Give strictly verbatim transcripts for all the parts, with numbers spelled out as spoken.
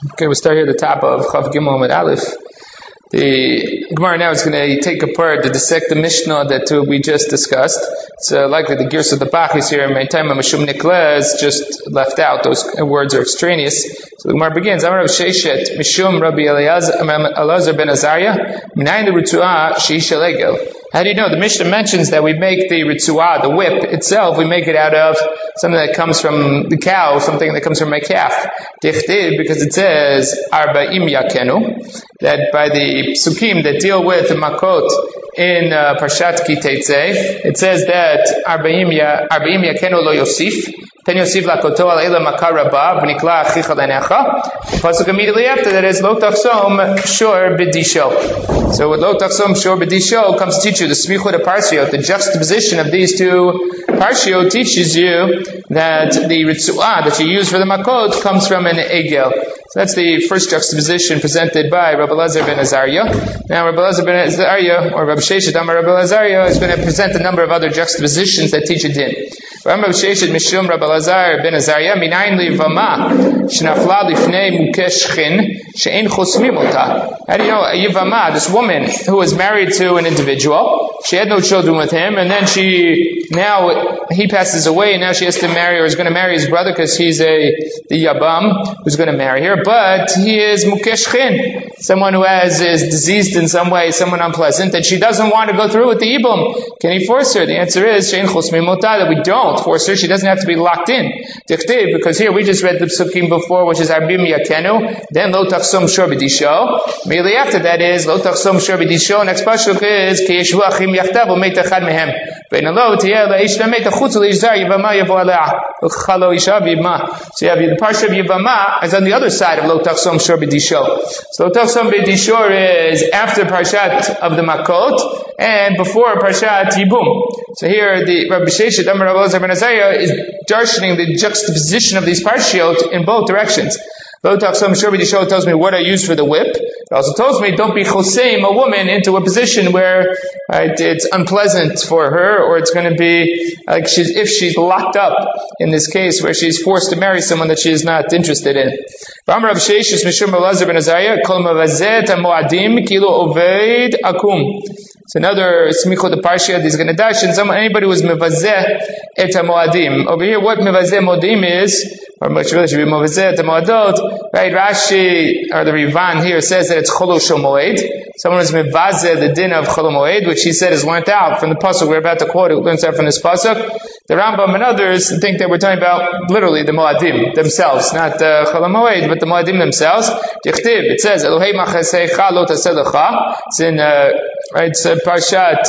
Okay, we'll start here at the top of Chav Gimel Amud Aleph. The Gemara now is going to take apart the dissect the Mishnah that uh, we just discussed. It's uh, likely the Girs of the Bach is here. My time Mishum Nikla is just left out. Those words are extraneous. So the Gemara begins. Amar Rav Sheshet Mishum Rabbi Elazar ben Azariah Minayin the Ritzuah Sheisha Legel. How do you know? The Mishnah mentions that we make the Ritzuah, the whip itself, we make it out of something that comes from the cow, something that comes from my calf. Dichtiv, because it says Arba'im Yakenu, that by the psukim that deal with the makot in uh, Parshat Ki Teitzei, it says that Arba'im Yakenu lo Yosif, Ten Yosif lakoto al ela makar rabba v'nikla achicha lenecha. The pasuk immediately after that is lo tachsom shor b'disho. So with lo tachsom shor b'disho comes to teach you the smichut of parshiot, the juxtaposition of these two parshiot teaches you that the ritzuah that you use for the makot comes from an egel. So that's the first juxtaposition presented by Rabbi Elazar ben Azariah. Now Rabbi Elazar ben Azariah, or Rabbi Sheshet Amar Rabbi Elazar, is going to present a number of other juxtapositions that teach a din. Rabbi Sheshet Mishum Rabbi Elazar ben Azariah minayin liyivama shenafla lifnei mukeshchin she'ein chosmim ota. How do you know a yivama, this woman who was married to an individual, she had no children with him, and then she, now he passes away, and now she has to marry, or is going to marry his brother because he's a, the yabam who's going to marry her, but he is mukeshchin, someone who has, is diseased in some way, someone unpleasant, and she doesn't want to go through with the ibum. Can he force her? The answer is, she'ein chosmim ota, that we don't force her, she doesn't have to be locked in. Dichtiv, because here we just read the psukim before, which is Arbim Yakenu, then Lo Tachsom Shor B'Disho. Immediately after that is Lo Tachsom Shor B'Disho. Next pasuk is Ki Yeshvu Achim Yachtav U'Meit Echad Mehem. Ve'en Lo Tiyeh Le'ish Le'Meit Achutz Le'ish Zar Yivama Yavo Alea Uchalo Isha V'Yivma. So you have the parsha of Yivama is on the other side of Lo Tachsom Shor B'Disho. So Lo Tachsom B'Disho is after parshat of the Makot and before parshat Yibum. So here the Rabbi Sheshet Amar Rabbi Elazar ben Azariah is darshaning the juxtaposition of these parshiot in both directions. Lo Tachsom Shor B'Disho tells me what I use for the whip. It also tells me don't be choseim a woman into a position where right, it's unpleasant for her, or it's going to be like she's, if she's locked up in this case where she's forced to marry someone that she is not interested in. Amar Rav Sheshet Mishum Elazar ben Azariah Kol Mavazeh Moadim Kilo Oved Akum. So another smichot the parsha is going to dash, and someone, anybody who is mevazeh et moadim. Over here, what mevazeh moadim is, or much really should be mevazeh et moadot. Right? Rashi or the Rivan here says that it's cholo shomoed. Someone is mevazeh the din of cholo moed, which he said is learnt out from the pasuk we're about to quote. It learns out from this pasuk. The Rambam and others think that we're talking about literally the moadim themselves, not the cholo moed, but the moadim themselves. It says Elohei machasecha lo taselecha. It's in uh, right. It's Parshat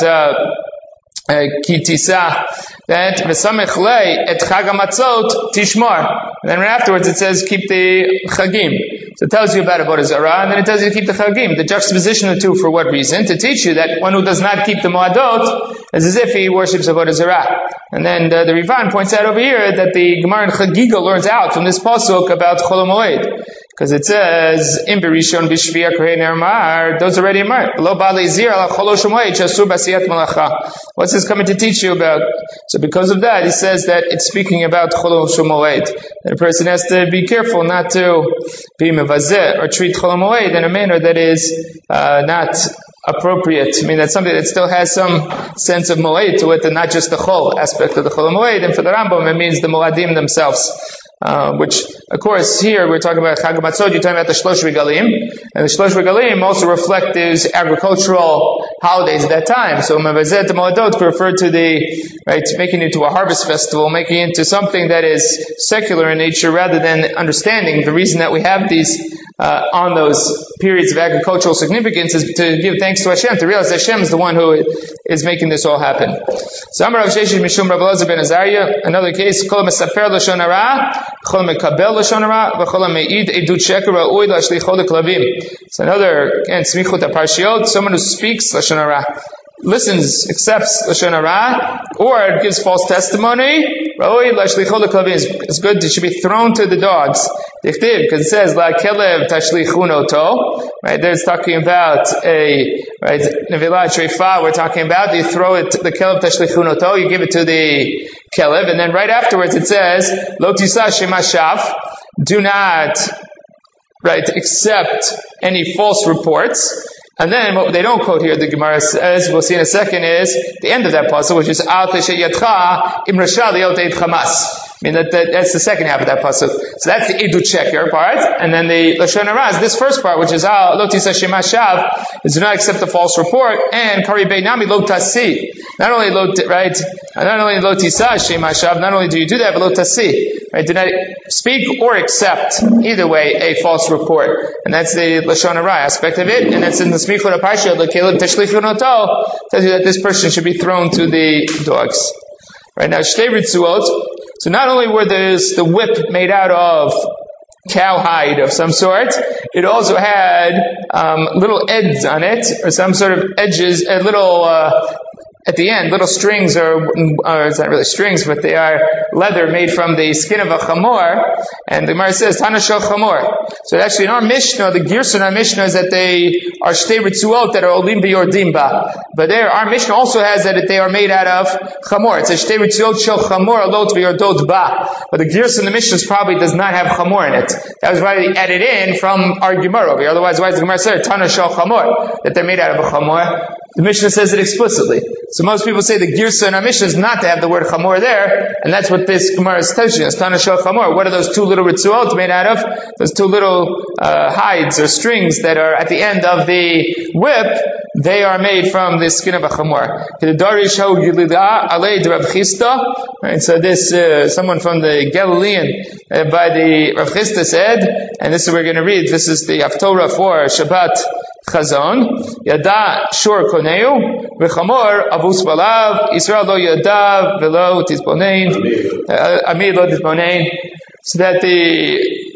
Ki Tisa, that v'samech lei et chag hamatzot tishmar. And then right afterwards it says keep the chagim. So it tells you about Avodah Zarah, and then it tells you to keep the chagim. The juxtaposition of the two for what reason? To teach you that one who does not keep the moadot is as if he worships Avodah Zarah. And then the, the Rivan points out over here that the Gemara in Chagiga learns out from this pasuk about Chol Moed. Because it says, in Berishon Bishvia Kohen Ermar, those already marked. Lo Bali Zir ala Cholosh Moed Shasur Basiyat Malacha. What's this coming to teach you about? So because of that, he says that it's speaking about Cholosh Moed. That a person has to be careful not to be mevazeh or treat Chol Moed in a manner that is uh, not appropriate. I mean, that's something that still has some sense of Moed to it, and not just the Chol aspect of the Chol Moed. And for the Rambam, it means the Moadim themselves. Uh, which, of course, here we're talking about Chag HaMatzot, you're talking about the Shlosh Regalim, and the Shlosh Regalim also reflect these agricultural holidays at that time. So Mevazeh Moadot could refer to the, right, making it into a harvest festival, making it into something that is secular in nature rather than understanding the reason that we have these uh, on those periods of agricultural significance is to give thanks to Hashem, to realize Hashem is the one who is making this all happen. So Amar Rav Sheshet Mishum Rabbi Elazar ben Azariah, another case, Kol Mesaper Lashon Hara, Chol Mekabel Lashon Hara, V'chol Me'id Edut Sheker Ra'ui Lashlichol Klavim. It's another, again, Smichot HaParshiot, someone who speaks Lashon Hara, listens, accepts Lashon Hara, or gives false testimony, Ra'ui Lashlichol Klavim. It's good, it should be thrown to the dogs. Because it says, La Kelev Tashlichun Oto. Right, there it's talking about a, right, Nevilah Treifa, we're talking about, you throw it, the Kelev Tashlichun Oto, you give it to the Kelev, and then right afterwards it says, Lo Tisa Shema Shaf, do not right, accept any false reports. And then what they don't quote here, the Gemara says, we'll see in a second, is the end of that pasuk, which is Al Teshe Yadcha Im Rasha Liot Eid Chamas. I mean, that, that, that's the second half of that pasuk. So that's the Edu Checker part. And then the Lashon Hara is this first part, which is Al Lo Tisa Shema Shav, is do not accept a false report, and Kari Beinami Lo Tasi. Not only Lo, right, not only Lo Tisa Shema Shav, not only do you do that, but Lo Tasi. Right, do not speak or accept, either way, a false report. And that's the Lashon Hara aspect of it. And it's in the Smichot HaParsha, the Caleb Teshlichun Oto, tells you that this person should be thrown to the dogs. Right now, Shtei Ritzuot. So not only were there's the whip made out of cowhide of some sort, it also had um, little edges on it, or some sort of edges, a little uh, at the end, little strings, or, or it's not really strings, but they are leather made from the skin of a chamor. And the Gemara says, Tana shel chamor. So actually in our Mishnah, the Girsa in our Mishnah is that they are shtei ritzuot that are olim b'yordim ba. But there, our Mishnah also has that they are made out of chamor. It says shtei ritzuot shel chamor alot b'yordot ba. But the Girsa in the Mishnah probably does not have chamor in it. That was why they added in from our Gemara over here. Otherwise, why does the Gemara say Tana shel chamor? That they're made out of a chamor. The Mishnah says it explicitly. So most people say the Girsa in our Mishnah is not to have the word chamor there, and that's what this Gemara is teaching us. Tana shel chamor. What are those two little ritzuot made out of? Those two little uh, hides or strings that are at the end of the whip. They are made from the skin of a chamor. Right, so this uh, someone from the Galilean uh, by the Rav Chisda said, and this is what we're going to read. This is the Haftorah for Shabbat Chazon. Yada shor koneu v'chamor avus balav Yisrael lo yada v'lo tizbonein amir lo tizbonein. So that the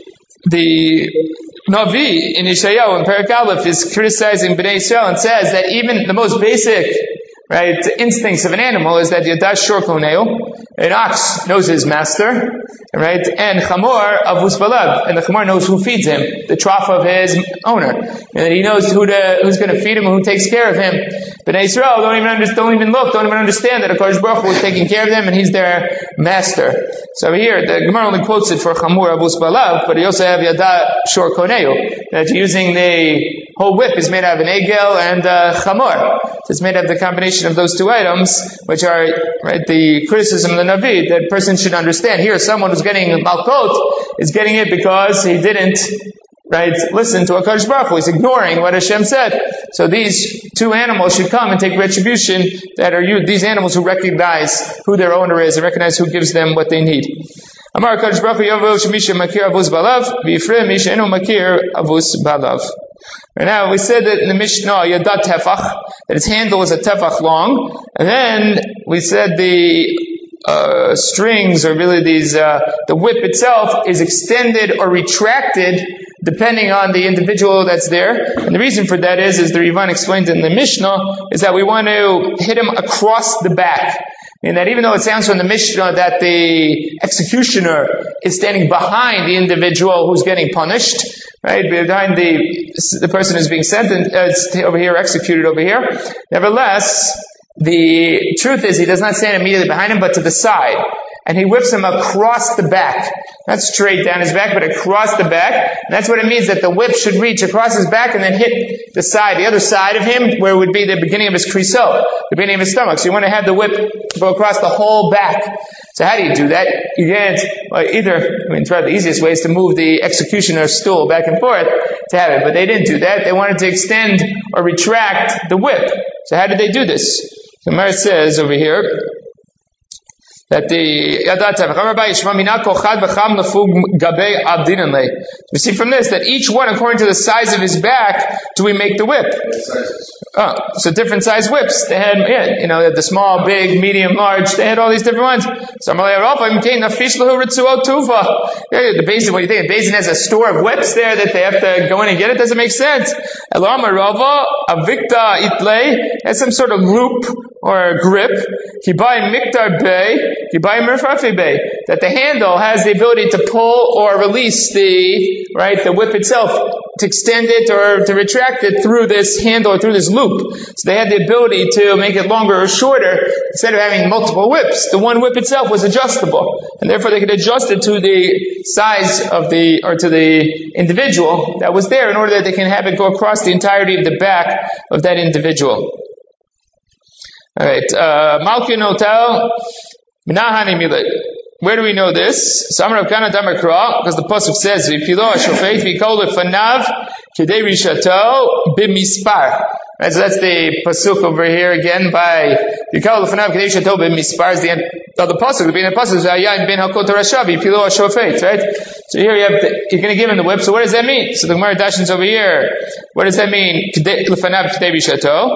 the Navi in Yeshayahu in Perek Aleph is criticizing Bnei Yisrael and says that even the most basic, right, instincts of an animal is that yada shor koneu, an ox knows his master, right, and chamor avus balav, and the chamor knows who feeds him, the trough of his owner, and he knows who to, who's going to feed him and who takes care of him. Bnei Yisrael don't even under, don't even look, don't even understand that HaKadosh Baruch Hu is taking care of them and he's their master. So here, the Gemara only quotes it for chamor avus balav, but he also have yada shor koneu, that using the whole whip is made out of an egel and uh, chamor. So it's made out of the combination of those two items, which are, right, the criticism of the Navi, that person should understand. Here, someone who's getting Malkot is getting it because he didn't, right, listen to HaKadosh Baruch Hu. He's ignoring what Hashem said. So these two animals should come and take retribution that are you, these animals who recognize who their owner is and recognize who gives them what they need. Amar HaKadosh Baruch Hu Yavo Shemisha Makir Avuz Balav V'Yifrei Misha Eno Makir Avuz Balav. Right now, we said that in the Mishnah, Yadat Tefach, that its handle is a Tefach long, and then we said the uh, strings, or really these, uh, the whip itself is extended or retracted depending on the individual that's there. And the reason for that is, as the Rivan explained in the Mishnah, is that we want to hit him across the back. And that even though it sounds from the Mishnah that the executioner is standing behind the individual who's getting punished, right, behind the the person who's being sentenced uh, over here, executed over here, nevertheless, the truth is he does not stand immediately behind him, but to the side. And he whips him across the back. Not straight down his back, but across the back. And that's what it means, that the whip should reach across his back and then hit the side, the other side of him, where it would be the beginning of his kriso, the beginning of his stomach. So you want to have the whip go across the whole back. So how do you do that? You can't, well, either, I mean, probably the easiest way is to move the executioner's stool back and forth to have it. But they didn't do that. They wanted to extend or retract the whip. So how did they do this? So Mar says over here, that the we see from this that each one, according to the size of his back, do we make the whip. Oh, so different size whips. They had, yeah, you know, they had the small, big, medium, large. They had all these different ones. So I'm like, the basin, what do you think? The basin has a store of whips there that they have to go in and get it? Doesn't make sense. Has some sort of loop or grip, kibai miktar bay, kibai merfafi bay, that the handle has the ability to pull or release the, right, the whip itself, to extend it or to retract it through this handle or through this loop. So they had the ability to make it longer or shorter instead of having multiple whips. The one whip itself was adjustable, and therefore they could adjust it to the size of the, or to the individual that was there in order that they can have it go across the entirety of the back of that individual. Alright, uh, Malkin Hotel, Minahani Milet. Where do we know this? So Amar Kana Damar Kra, because the pasuk says, "V'pilo hashofet v'kol lefanav kedei rishato b'mispar." Right, so that's the pasuk over here again by "v'kol lefanav kedei rishato b'mispar." Is the end of the pasuk. The beginning of the pasuk is "Ayayin ben hakot rasha v'pilo hashofet." Right. So here you have the, you're going to give him the whip. So what does that mean? So the Gemara dashens over here. What does that mean? Kedei lefanav kedei rishato.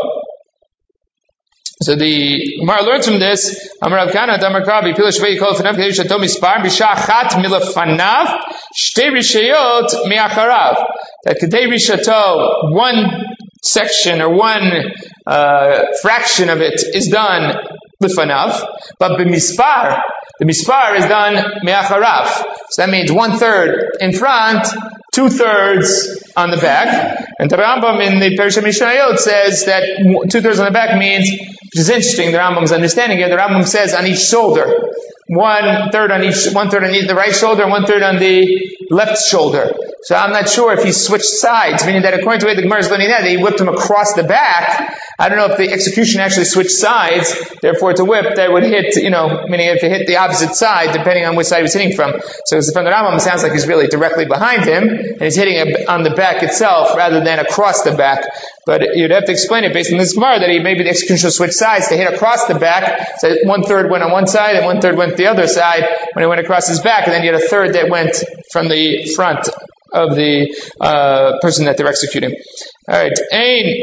So the Gemara learns from this, Amar Rav Kana, Damar Krabi, Pila Shvei Yikol Fanav, Kedei Rishato Mispar, Bisha Chat Milafanav, Shtei Rishayot Miacharav. That Kedei Rishato, one section or one uh, fraction of it is done Lifanav, but B'mispar, the Mispar is done Miacharav. So that means one third in front, two thirds on the back. And the Rambam in the Perishah Mishnayot says that two thirds on the back means, which is interesting, the Rambam's understanding here, the Rambam says on each shoulder. One third on each, one third on the right shoulder, and one third on the left shoulder. So I'm not sure if he switched sides, meaning that according to the way the Gemara is learning that, he whipped him across the back. I don't know if the execution actually switched sides, therefore it's a whip that would hit, you know, meaning if it hit the opposite side, depending on which side he was hitting from. So from the Rambam, it sounds like he's really directly behind him, and he's hitting it on the back itself rather than across the back. But you'd have to explain it based on this Gemara that he maybe the execution switched sides to hit across the back. So one third went on one side and one third went the other side when it went across his back, and then you had a third that went from the front of the uh, person that they're executing. All right, Ein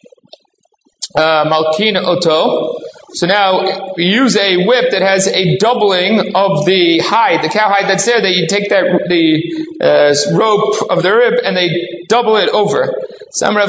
Malkin Oto. So now we use a whip that has a doubling of the hide, the cow hide that's there. That you take that the uh, rope of the rib and they double it over. How do we know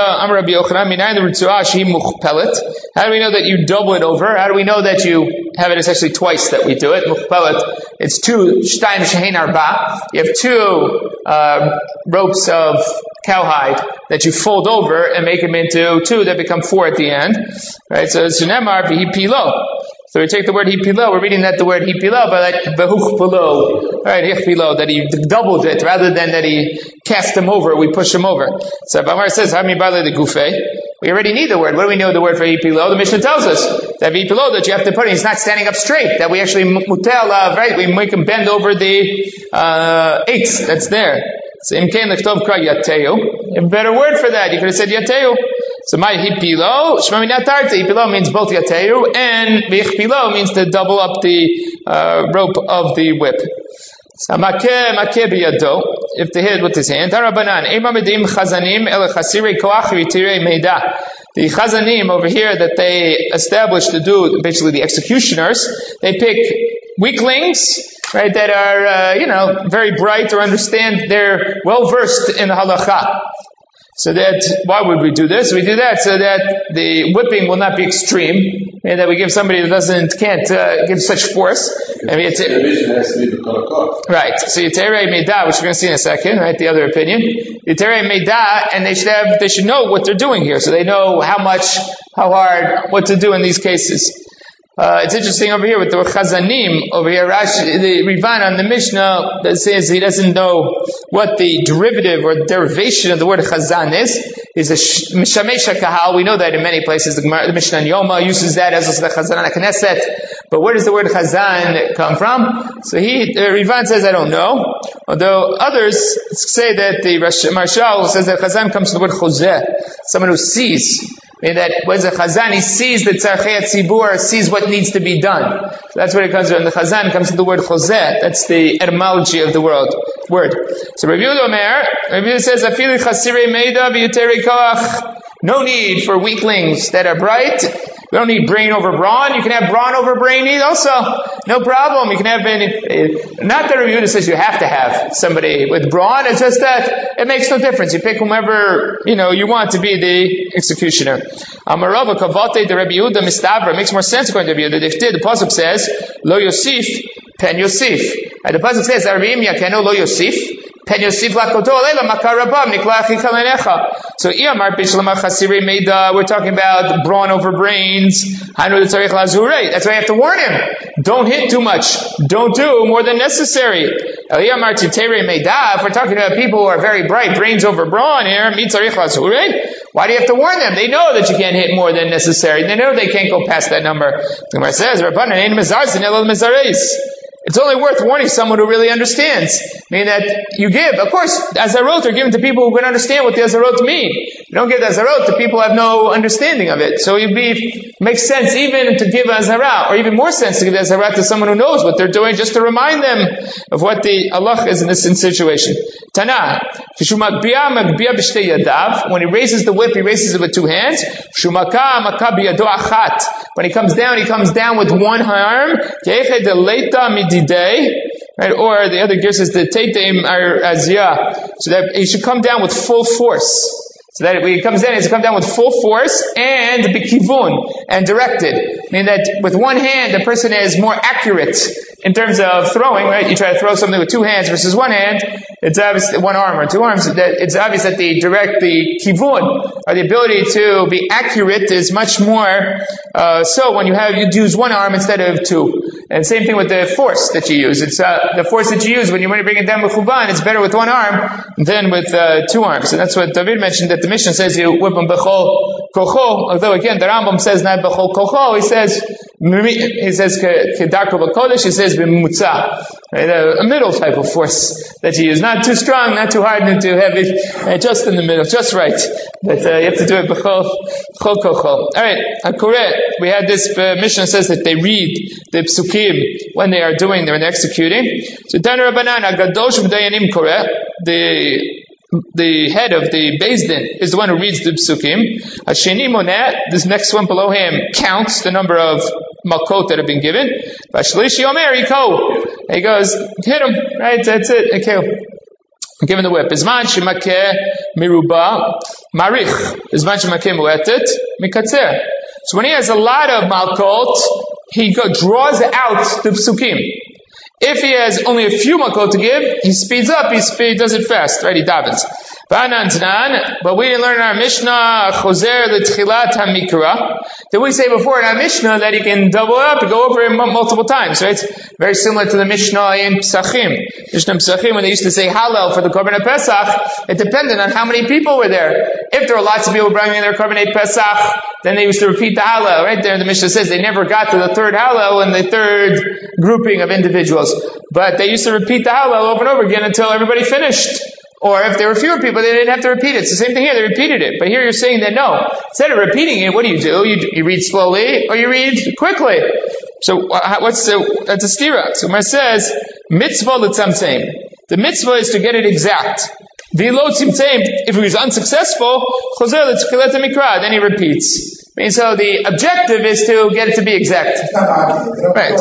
that you double it over? How do we know that you have it? It's actually twice that we do it. It's two shtayim shehein arba. You have two uh, ropes of cowhide that you fold over and make them into two that become four at the end. Right? So it's Nemar v'hipilo. So we take the word hipilo, we're reading that the word hipilo, but like behuchpilo, right, hichpilo, that he doubled it rather than that he cast him over, we push him over. So Bamar says, Hami Bale de Gufe. We already need the word. What do we know the word for hipilo? The Mishnah tells us that hipilo, that you have to put it, he's not standing up straight, that we actually mutel, uh, right, we make him bend over the uh, eight that's there. So imkein lechtov kra yateu. A better word for that, you could have said yateu. So my hipilo, shmami natarti, hipilo means both yateu, and vichpilo means to double up the uh, rope of the whip. So makeh, makeh biyado, if they hit with his hand. Tarabanan, ema medim chazanim ele chasirei koach v'tirei meida. The chazanim over here that they established to do, basically the executioners, they pick weaklings, right, that are, uh, you know, very bright or understand, they're well versed in the halacha. So that, why would we do this? We do that so that the whipping will not be extreme, and that we give somebody that doesn't, can't uh, give such force. I mean, it's, right. So Yitere Meida, which we're going to see in a second, right? The other opinion. Yitere Meida, and they should have, they should know what they're doing here, so they know how much, how hard, what to do in these cases. Uh, it's interesting over here with the Chazanim, over here, Rashi, the Rivan on the Mishnah that says he doesn't know what the derivative or derivation of the word Chazan is. Is a Mishamesha Kahal. We know that in many places. The, the Mishnah in Yoma uses that as the Chazan on Knesset. But where does the word Chazan come from? So he, uh, Rivan says, I don't know. Although others say that the Marshal says that Chazan comes from the word Chozeh, someone who sees. Meaning that when the Chazan, he sees the Tzarchei Tzibur, sees what needs to be done. So that's where it comes from. The Chazan comes from the word Chozeh. That's the etymology of the word. word. So Rav Yehuda Omer, Rav Yehuda says, Afili chasirei meida v'yuteri koach. No need for weaklings that are bright, We don't need brain over brawn. You can have brawn over brain also. No problem. You can have, not that Rabbi Yehuda says you have to have somebody with brawn. It's just that it makes no difference. You pick whomever, you know, you want to be the executioner. Amarava kavate the Rabbi Yehuda mistavra. Makes more sense according to Rabbi Yehuda. The pasuk says, Lo Yosif, Pen Yosif. And the pasuk says, Arvim yakenu Lo Yosif. Pen Yosif lakoto alela makarabam niklachi kalenecha. So Iyamar Bishlamach Hasiri made, uh, we're talking about brawn over brains. Hanu tzarich lazurei. That's why I have to warn him. Don't hit too much. Don't do more than necessary. Iyamar Titere Meida. If we're talking about people who are very bright, brains over brawn here, mitzarich lazurei. Why do you have to warn them? They know that you can't hit more than necessary. They know they can't go past that number. The Gemara says, Rabbanan ein mezarsin elul mezareis. It's only worth warning someone who really understands. Meaning that you give, of course, Azarot are given to people who can understand what the Azarot mean. You don't give the Azarot to people who have no understanding of it. So it'd be, makes sense even to give Azarah, or even more sense to give Azarah to someone who knows what they're doing, just to remind them of what the Allah is in this situation. Tana, when he raises the whip, he raises it with two hands. When he comes down, he comes down with one arm. Right? Or the other gear says the Teitim are Aziyah. So that he should come down with full force. So that when he comes down, he has to come down with full force and bikivun, and directed. Meaning that with one hand, the person is more accurate in terms of throwing, right? You try to throw something with two hands versus one hand, it's obvious, one arm or two arms, that it's obvious that the direct, the kivun, or the ability to be accurate is much more, uh, so when you have, you use one arm instead of two. And same thing with the force that you use. It's, uh, the force that you use when you want to bring it down with chuban, it's better with one arm than with, uh, two arms. And that's what David mentioned, that the Mishnah says you whip him b'chol kocho, although again, the Rambam says not b'chol kocho, he says, he says, kedarko b'kodesh, he says, b'mutza. Right? A, a middle type of force that you use. Not too strong, not too hard, not too heavy, uh, just in the middle, just right. But, uh, you have to do it b'chol kocho. Alright, Hakureh, we had this, uh, Mishnah says that they read the psukim when they are doing, they're executing. So, Tana Rabbanan, Agadosh v'dayanim koreh, the the head of the Beis Din is the one who reads the psukim. Hasheni moneh, this next one below him counts the number of makot that have been given. Vashlishi omer yiko. He goes, hit him, right? That's it. Okay. Given the whip. Izman shemakeh miruba marich. Izman shemakeh muetet mikatzer. So when he has a lot of malkot, he go, draws out the psukim. If he has only a few makot to give, he speeds up, he speed, does it fast, right? He davens. But we didn't learn in our Mishnah, Choser l'tchilat hamikra. Did we say before in our Mishnah that he can double up and go over it multiple times, right? Very similar to the Mishnah in Pesachim. Mishnah Pesachim, when they used to say Hallel for the Korban Pesach, it depended on how many people were there. If there were lots of people bringing their Korban Pesach, then they used to repeat the Hallel, right? There the Mishnah says they never got to the third Hallel and the third grouping of individuals. But they used to repeat the Hallel over and over again until everybody finished. Or if there were fewer people, they didn't have to repeat it. It's the same thing here, they repeated it. But here you're saying that no, instead of repeating it, what do you do? You, you read slowly, or you read quickly. So what's the, that's a stira. So it says, mitzvah l'tzamtzem. The mitzvah is to get it exact. V'lo tzimtzem, if he was unsuccessful, chozer l'tchilat mikra, then he repeats. And so the objective is to get it to be exact. Right.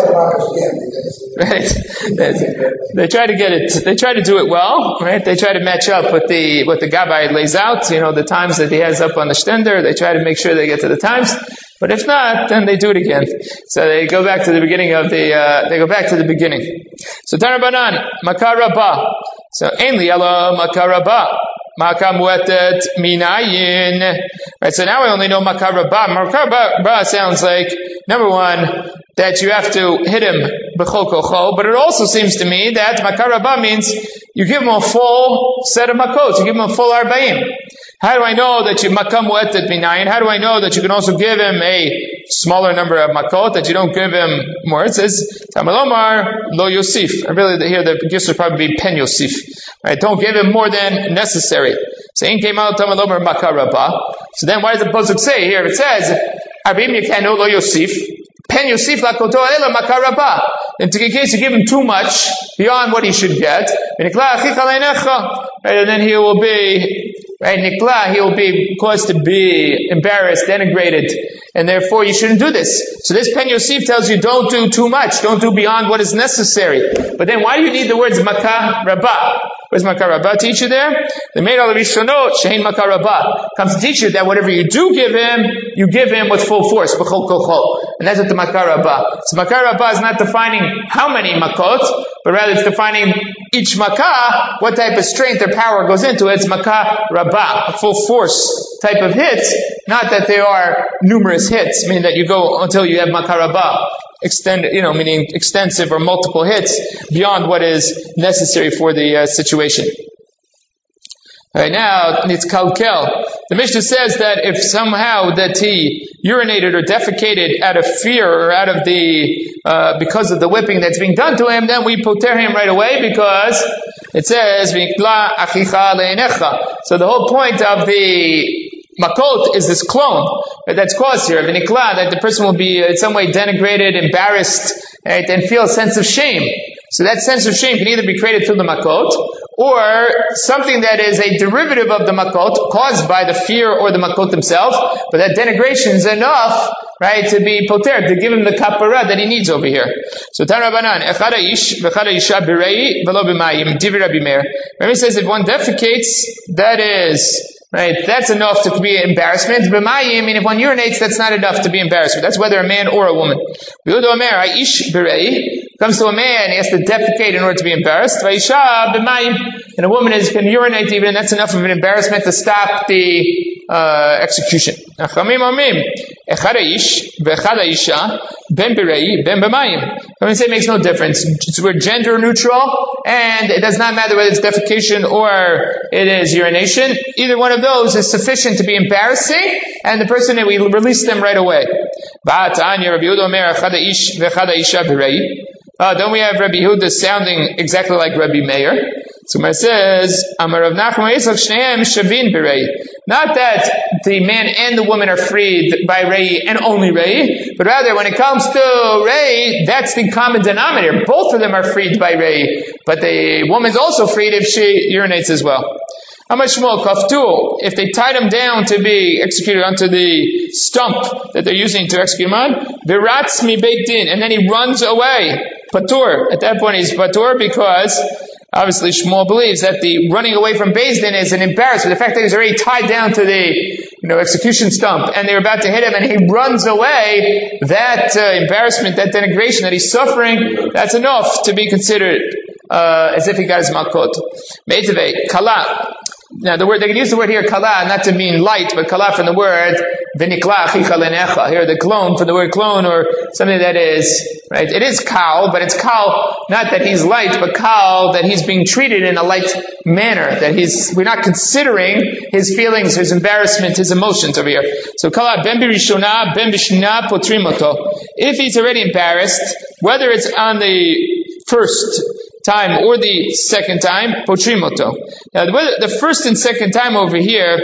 Right. They try to get it, they try to do it well, right? They try to match up with the, what the Gabbai lays out, you know, the times that he has up on the stender. They try to make sure they get to the times. But if not, then they do it again. So they go back to the beginning of the, uh, they go back to the beginning. So Tanabanan, Makar Rabba. So Ein li ela Makar Rabba. Makar muetet minayin. Right, so now we only know Makar Rabba. Makar Rabba sounds like, number one, that you have to hit him b'chol kocho, but it also seems to me that Makar Rabba means you give him a full set of makot, you give him a full arba'im. How do I know that you makam muetet minayin? How do I know that you can also give him a smaller number of makot, that you don't give him more? It says, Tamalomar lo yosif. I really here the gifts would probably be pen yosif. Right? Don't give him more than necessary. So in came out Tamalomar Makar Rabba. So then why does the pasuk say here? It says, Arbim yekanu lo yosif. Pen yosif lakoto ela Makar Rabba. In case you give him too much beyond what he should get, right, and then he will be right? Nikla, he will be caused to be embarrassed, denigrated, and therefore you shouldn't do this. So this Pen Yosef tells you don't do too much, don't do beyond what is necessary. But then why do you need the words Makkah Rabbah? Where's Makkah Rabbah teach you there? The Meir al Rishonot, Shein Makkah Rabbah, comes to teach you that whatever you do give him, you give him with full force, b'chol kol chol. And that's what the Makkah Rabbah. So Makkah Rabbah is not defining how many makot, but rather it's defining each makkah, what type of strength or power goes into it. It's Makkah Rabbah, a full force type of hits, not that there are numerous hits, meaning that you go until you have Makkah Rabbah. Extend, you know, meaning extensive or multiple hits beyond what is necessary for the uh, situation. All right, now it's kalkel. The Mishnah says that if somehow that he urinated or defecated out of fear or out of the uh, because of the whipping that's being done to him, then we poter him right away because it says v'ikla achicha le'enecha. So the whole point of the makot is this clone right, that's caused here, v'nikla, that the person will be in some way denigrated, embarrassed, right, and feel a sense of shame. So that sense of shame can either be created through the makot, or something that is a derivative of the makot, caused by the fear or the makot themselves, but that denigration is enough, right, to be poter, to give him the kapara that he needs over here. So Tan Rabbanan, echad haish v'echad haisha b'rei v'lo b'mayim, divrei Rabbi Meir. Rabbi says if one defecates, that is, right, that's enough to be embarrassment. B'mayim, and if one urinates, that's not enough to be embarrassment. That's whether a man or a woman. V'udo Omer, haish b'rei, comes to a man, he has to defecate in order to be embarrassed. V'haisha b'mayim, and a woman is, can urinate even, and that's enough of an embarrassment to stop the uh, execution. Achamim omim, echad haish v'echad haisha, ben b'rei, ben b'mayim. I mean, say it makes no difference. It's, we're gender neutral, and it does not matter whether it's defecation or it is urination. Either one of those is sufficient to be embarrassing, and the person, we release them right away. Uh, don't we have Rabbi Yehuda sounding exactly like Rabbi Meir? So it says, Amar Rav Nachman Yitzchak Shneim Shavin B'Rei. Not that the man and the woman are freed by Rei and only Rei, but rather when it comes to Rei, that's the common denominator. Both of them are freed by Rei, but the woman's also freed if she urinates as well. How much more? Kaftu, if they tied him down to be executed onto the stump that they're using to execute him on, Viratz mi beit din, and then he runs away. Patur. At that point he's patur because obviously Shmuel believes that the running away from Beis Din is an embarrassment. The fact that he's already tied down to the, you know, execution stump and they're about to hit him and he runs away, that uh, embarrassment, that denigration that he's suffering, that's enough to be considered uh, as if he got his makot. Meitave, kala. Now the word, they can use the word here, kala, not to mean light, but kala from the word, v'nikla achicha lenecha. Here the clone, from the word clone, or something that is, right, it is kal, but it's kal, not that he's light, but kal, that he's being treated in a light manner, that he's, we're not considering his feelings, his embarrassment, his emotions over here. So kala, ben birishona, ben b'shna potrimoto. If he's already embarrassed, whether it's on the first time or the second time, potrimoto. Now, the, the first and second time over here,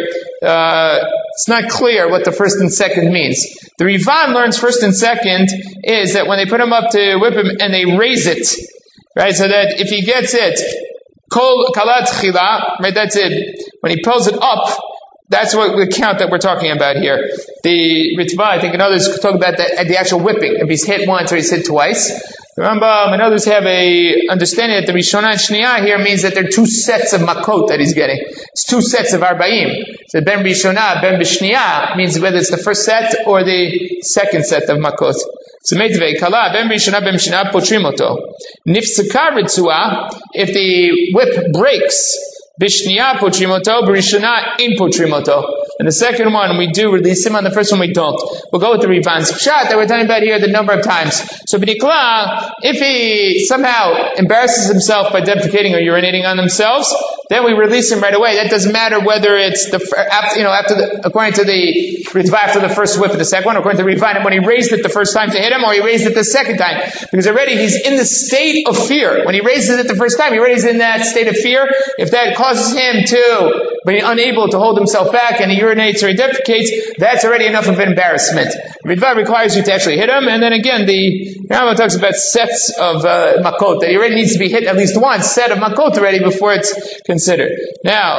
uh, it's not clear what the first and second means. The Rivan learns first and second is that when they put him up to whip him and they raise it, right, so that if he gets it, kol kalat chila, right, that's it. When he pulls it up, that's what the count that we're talking about here. The Ritva, I think, and others talk about the, the actual whipping. If he's hit once or he's hit twice. The Rambam and others have a understanding that the Rishonah and Shniyah here means that there are two sets of makot that he's getting. It's two sets of arba'im. So ben Rishonah, ben b'Shniyah means whether it's the first set or the second set of makot. So meitvei kala ben Rishonah ben b'Shniyah potrimoto. Nifsaka ritzua, if the whip breaks, b'Shniyah potrimoto, b'Rishonah in potrimoto. And the second one we do release him, on the first one we don't. We'll go with the Rivan's Pshat that we're talking about here the number of times. So b'nikla, if he somehow embarrasses himself by defecating or urinating on themselves, then we release him right away. That doesn't matter whether it's the after, you know, after the, according to the Ritva, after the first whip of the second one, according to the Rivan, when he raised it the first time to hit him, or he raised it the second time, because already he's in the state of fear. When he raises it the first time, he already is in that state of fear. If that causes him to be unable to hold himself back and he urinates or he defecates, that's already enough of an embarrassment. Ritva requires you to actually hit him, and then again the Rambam talks about sets of uh, makot, that he already needs to be hit at least one set of makot already before it's considered. Now,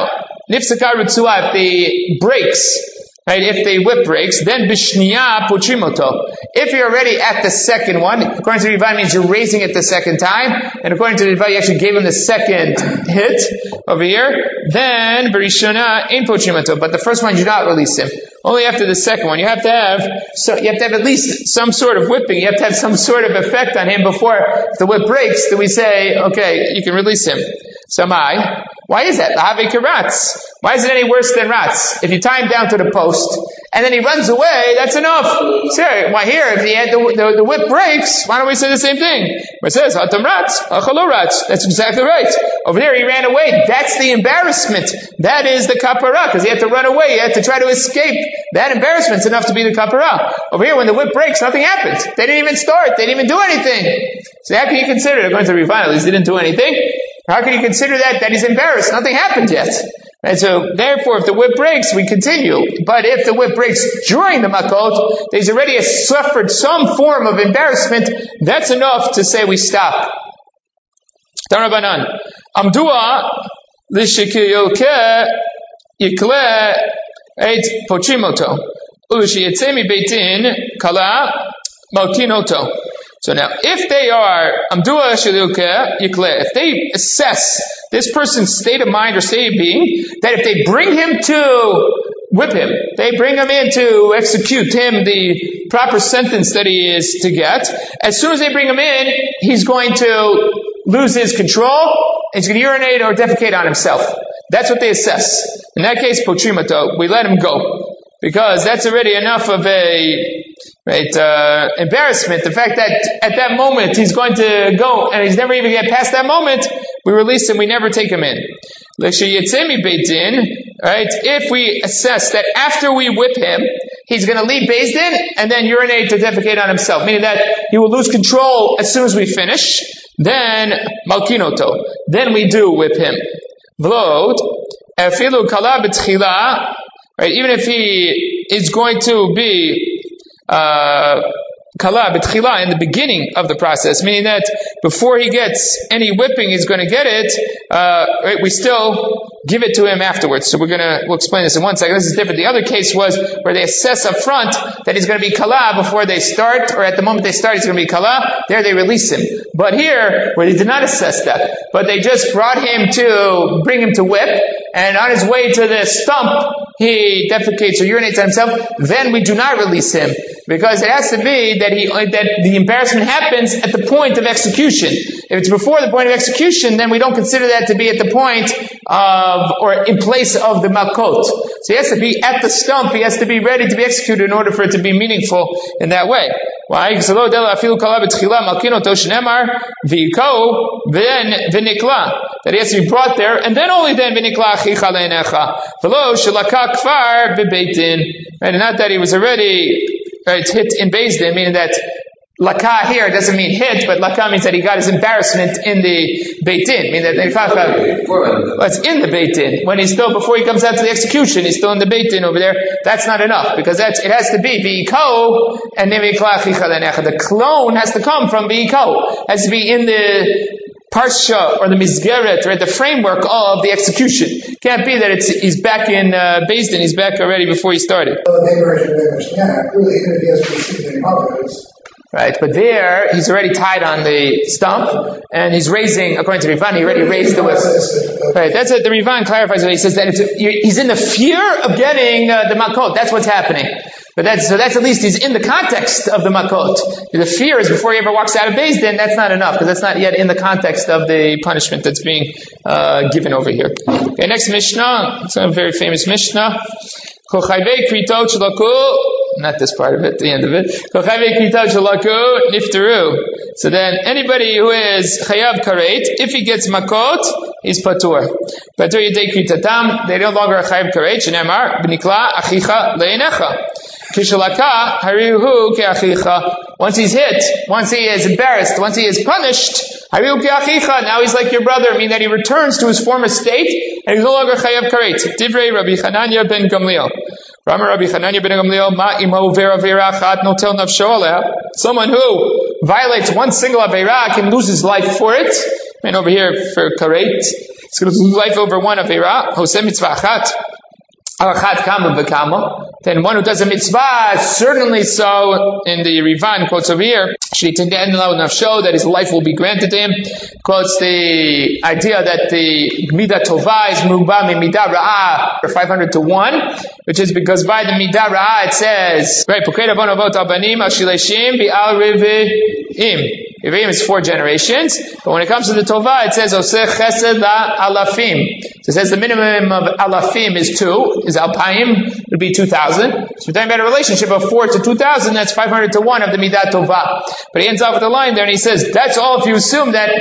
Nifsaka Ritzua, if the brakes, right, if the whip breaks, then Bishniya Pochimoto. If you're already at the second one, according to the Rivan, means you're raising it the second time, and according to the Rivan, you actually gave him the second hit over here, then Berishona Ein Pochimoto. But the first one, you do not release him. Only after the second one. You have to have, so you have to have at least some sort of whipping. You have to have some sort of effect on him before, if the whip breaks, then we say, okay, you can release him. Samai. Why is that? Why is it any worse than rats? If you tie him down to the post, and then he runs away, that's enough. Sir, why here, if the, the, the, the whip breaks, why don't we say the same thing? It says, Hatam rats, Achalo rats. That's exactly right. Over there, he ran away. That's the embarrassment. That is the kapara, because he had to run away. He had to try to escape. That embarrassment's enough to be the kapara. Over here, when the whip breaks, nothing happens. They didn't even start. They didn't even do anything. So how can you consider it? According to the Rivan, at least they didn't do anything. How can you consider that, that he's embarrassed? Nothing happened yet. And so, therefore, if the whip breaks, we continue. But if the whip breaks during the makot, he's already suffered some form of embarrassment, that's enough to say we stop. Tarabanan. Amdua l'shikiyokeh yikle et pochimoto. U'l'shiyetzemi beitin kala malkinoto. So now, if they are amdua shilukeh yikle, if they assess this person's state of mind or state of being, that if they bring him to whip him, they bring him in to execute him the proper sentence that he is to get, as soon as they bring him in, he's going to lose his control, he's going to urinate or defecate on himself. That's what they assess. In that case, pochimato, we let him go. Because that's already enough of a right uh, embarrassment. The fact that at that moment he's going to go and he's never even get past that moment, we release him, we never take him in. Right? If we assess that after we whip him, he's going to leave Beis Din and then urinate to defecate on himself, meaning that he will lose control as soon as we finish, then malkinoto, then we do whip him. V'lod, efilu kala b'tchila. Right, even if he is going to be uh, kala b'tchila in the beginning of the process, meaning that before he gets any whipping, he's going to get it. Uh, right, we still give it to him afterwards. So we're going to we'll explain this in one second. This is different. The other case was where they assess up front that he's going to be kala before they start, or at the moment they start, he's going to be kala. There they release him. But here, where they did not assess that, but they just brought him to bring him to whip, and on his way to the stump, he defecates or urinates on himself, then we do not release him. Because it has to be that he that the embarrassment happens at the point of execution. If it's before the point of execution, then we don't consider that to be at the point of, or in place of the malkot. So he has to be at the stump, he has to be ready to be executed in order for it to be meaningful in that way. Why? That he has to be brought there, and then only then v'nikla achicha le'enecha. V'lo shelaka kfar b'beit din. Right, and not that he was already right, hit in Beis Din, meaning that laka here doesn't mean hit, but laka means that he got his embarrassment in the Beit Din. Meaning that well, it's in the Beit Din. When he's still, before he comes out to the execution, he's still in the Beit Din over there. That's not enough, because that's, it has to be v'iko and v'nikla achicha le'enecha. The clone has to come from v'iko. Has to be in the parsha or the mizgeret or the framework of the execution. Can't be that it's he's back in uh, Beis Din, he's back already before he started. Right, but there he's already tied on the stump and he's raising, according to Rivan, he already raised the whip. Right, that's it. The Rivan clarifies it. He says that it's, he's in the fear of getting uh, the makot. That's what's happening. But that's, so that's at least he's in the context of the makot. The fear is before he ever walks out of Beis Din, that's not enough, because that's not yet in the context of the punishment that's being uh, given over here. Okay, next Mishnah. It's a very famous Mishnah. Not this part of it, the end of it. So then, anybody who is chayav karet, if he gets makot, he's patur. Patur yedei kritatam, they no longer are chayav karet. Shenemar b'nikla achicha le'enecha. Kishalaka harihu ke'achicha. Once he's hit, once he is embarrassed, once he is punished, harihu ke'achicha. Now he's like your brother, meaning that he returns to his former state and he's no longer chayav karet. Divrei Rabbi Chananya ben Gamliel. Rabbi Chananya ben Gamliel, ma imo vera vera achat notel nafsho aleh. Someone who violates one single avera can lose his life for it. And over here for karet, It's going to lose life over one Avera. Hoseh mitzvah achat. Then one who does a mitzvah, certainly so, in the Rivan quotes over here, that his life will be granted to him. Quotes the idea that the midah tovah is mubah mi midah ra'ah, five hundred to one, which is because by the midah ra'ah it says, right, Rivim is four generations, but when it comes to the Tovah, it says Oseh Chesed Alafim. So it says the minimum of Alafim is two, is Alpaim, would be two thousand. So we're talking about a relationship of four to two thousand, that's five hundred to one of the Midat Tovah. But he ends off with a line there and he says, that's all if you assume that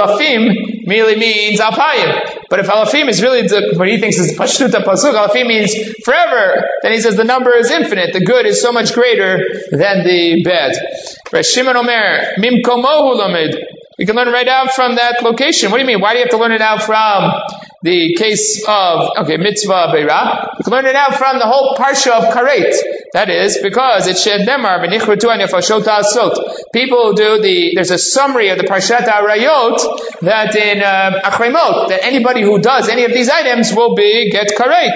Alafim merely means Alpaim. But if Alafim is really the, what he thinks is Pashtuta Pasuk, Alafim means forever, then he says the number is infinite, the good is so much greater than the bad. Rav Shimon Omer, Mim Komohu Lamed. We can learn right out from that location. What do you mean? Why do you have to learn it out from the case of, okay, Mitzvah Beirah? We can learn it out from the whole Parsha of Karet. That is, because it said Nemar, V'nichrutu nefashot ha'asot. People do the, there's a summary of the Parshat HaArayot that in uh, Achremot, that anybody who does any of these items will be, get Karet.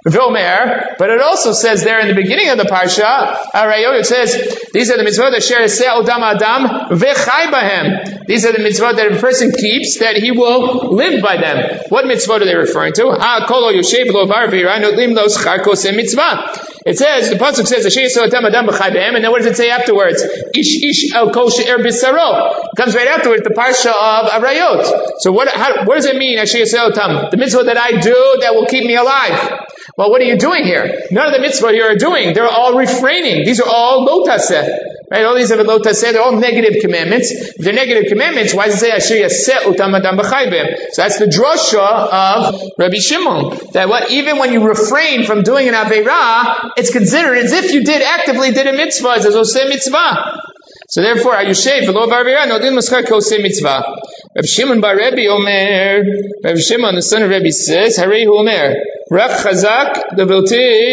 V'omer, but it also says there in the beginning of the Parsha, Arayot, it says, these are the mitzvot that share Odam Adam v'chai bahem. These are the mitzvot that a person keeps, that he will live by them. What mitzvot are they referring to? Ha kolo yoshev lo var v'ira notlim lo schar kosem mitzvah. It says, the pasuk says, Asher Yisrael Odam Adam v'chai bahem, and then what does it say afterwards? Ish ish el kol she'er b'saro. It comes right afterwards, the Parsha of Arayot. So what, how, what does it mean, Asher Yisrael Odam? The mitzvot that I do that will keep me alive. Well, what are you doing here? None of the mitzvah here are doing. They're all refraining. These are all lo taseh. Right? All these are lo taseh. They're all negative commandments. If they're negative commandments, why does it say Asher yaseh utam adam b'chai b'hem? So that's the drosha of Rabbi Shimon. That what, even when you refrain from doing an aveirah, it's considered as if you did actively did a mitzvah, as a oseh mitzvah. So therefore, Ayushay v'lo barvira nodin maschar kosei mitzvah. Rabbi Shimon bar Rebbe Omer, Rabbi Shimon the son of Rebbe says, Harei hu Omer, Rak chazak devilti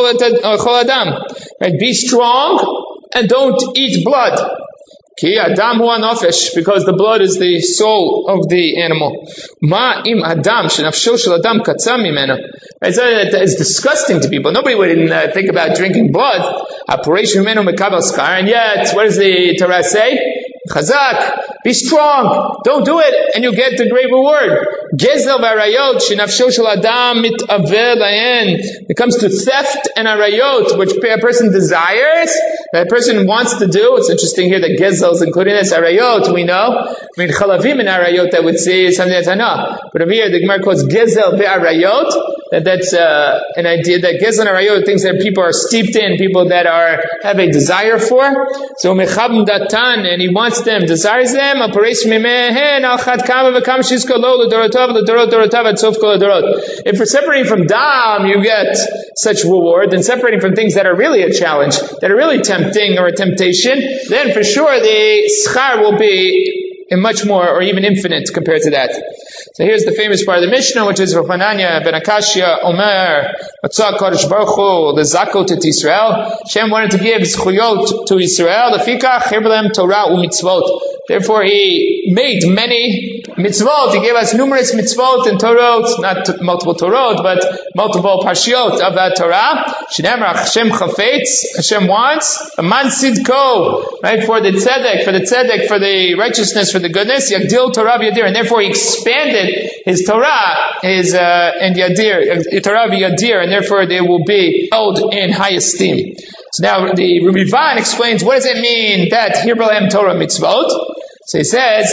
achol adam. Right, be strong and don't eat blood. Ki adam hu anofesh, because the blood is the soul of the animal. Ma im adam shenafsho shel adam katzam mimena. Right, so that is disgusting to people. Nobody would uh, think about drinking blood. And yet, what does the Torah say? Chazak, be strong, don't do it, and you get the great reward. Gezel v'arayot, shenafsho shel adam mitaveh lahen. It comes to theft and arayot, which a person desires, that a person wants to do. It's interesting here that Gezel is including this. Arayot, we know. I mean, chalavim and arayot, I would say, is something that's enough. But over here, the Gemara calls Gezel v'arayot. That that's uh, an idea that Gezel and arayot, things that people are steeped in, people that are have a desire for. So mechabim datan, and he wants them, desires them. If we're separating from dam, you get such reward, then separating from things that are really a challenge, that are really tempting or a temptation, then for sure the schar will be much more or even infinite compared to that. So here's the famous part of the Mishnah, which is Rav Hanania ben Akashia Omer Matzah Kodesh Baruch Hu Lezakot et Yisrael. Hashem wanted to give zchuyot to Yisrael. Lefikach Chirbalem Torah u'mitzvot. Therefore, He made many mitzvot. He gave us numerous mitzvot and Torot, not multiple Torot, but multiple parshiot of that Torah. Shneimar Hashem Chafetz. Hashem wants a man sidko, right? For the tzedek, for the tzedek, for the righteousness, for the goodness. Yagdil Torah v'yadir, and therefore He expanded His Torah, His uh, and Yadir, Torah v'yadir, and therefore they will be held in high esteem. So now the Rivan explains what does it mean that Hirbalahem Torah mitzvot. So he says,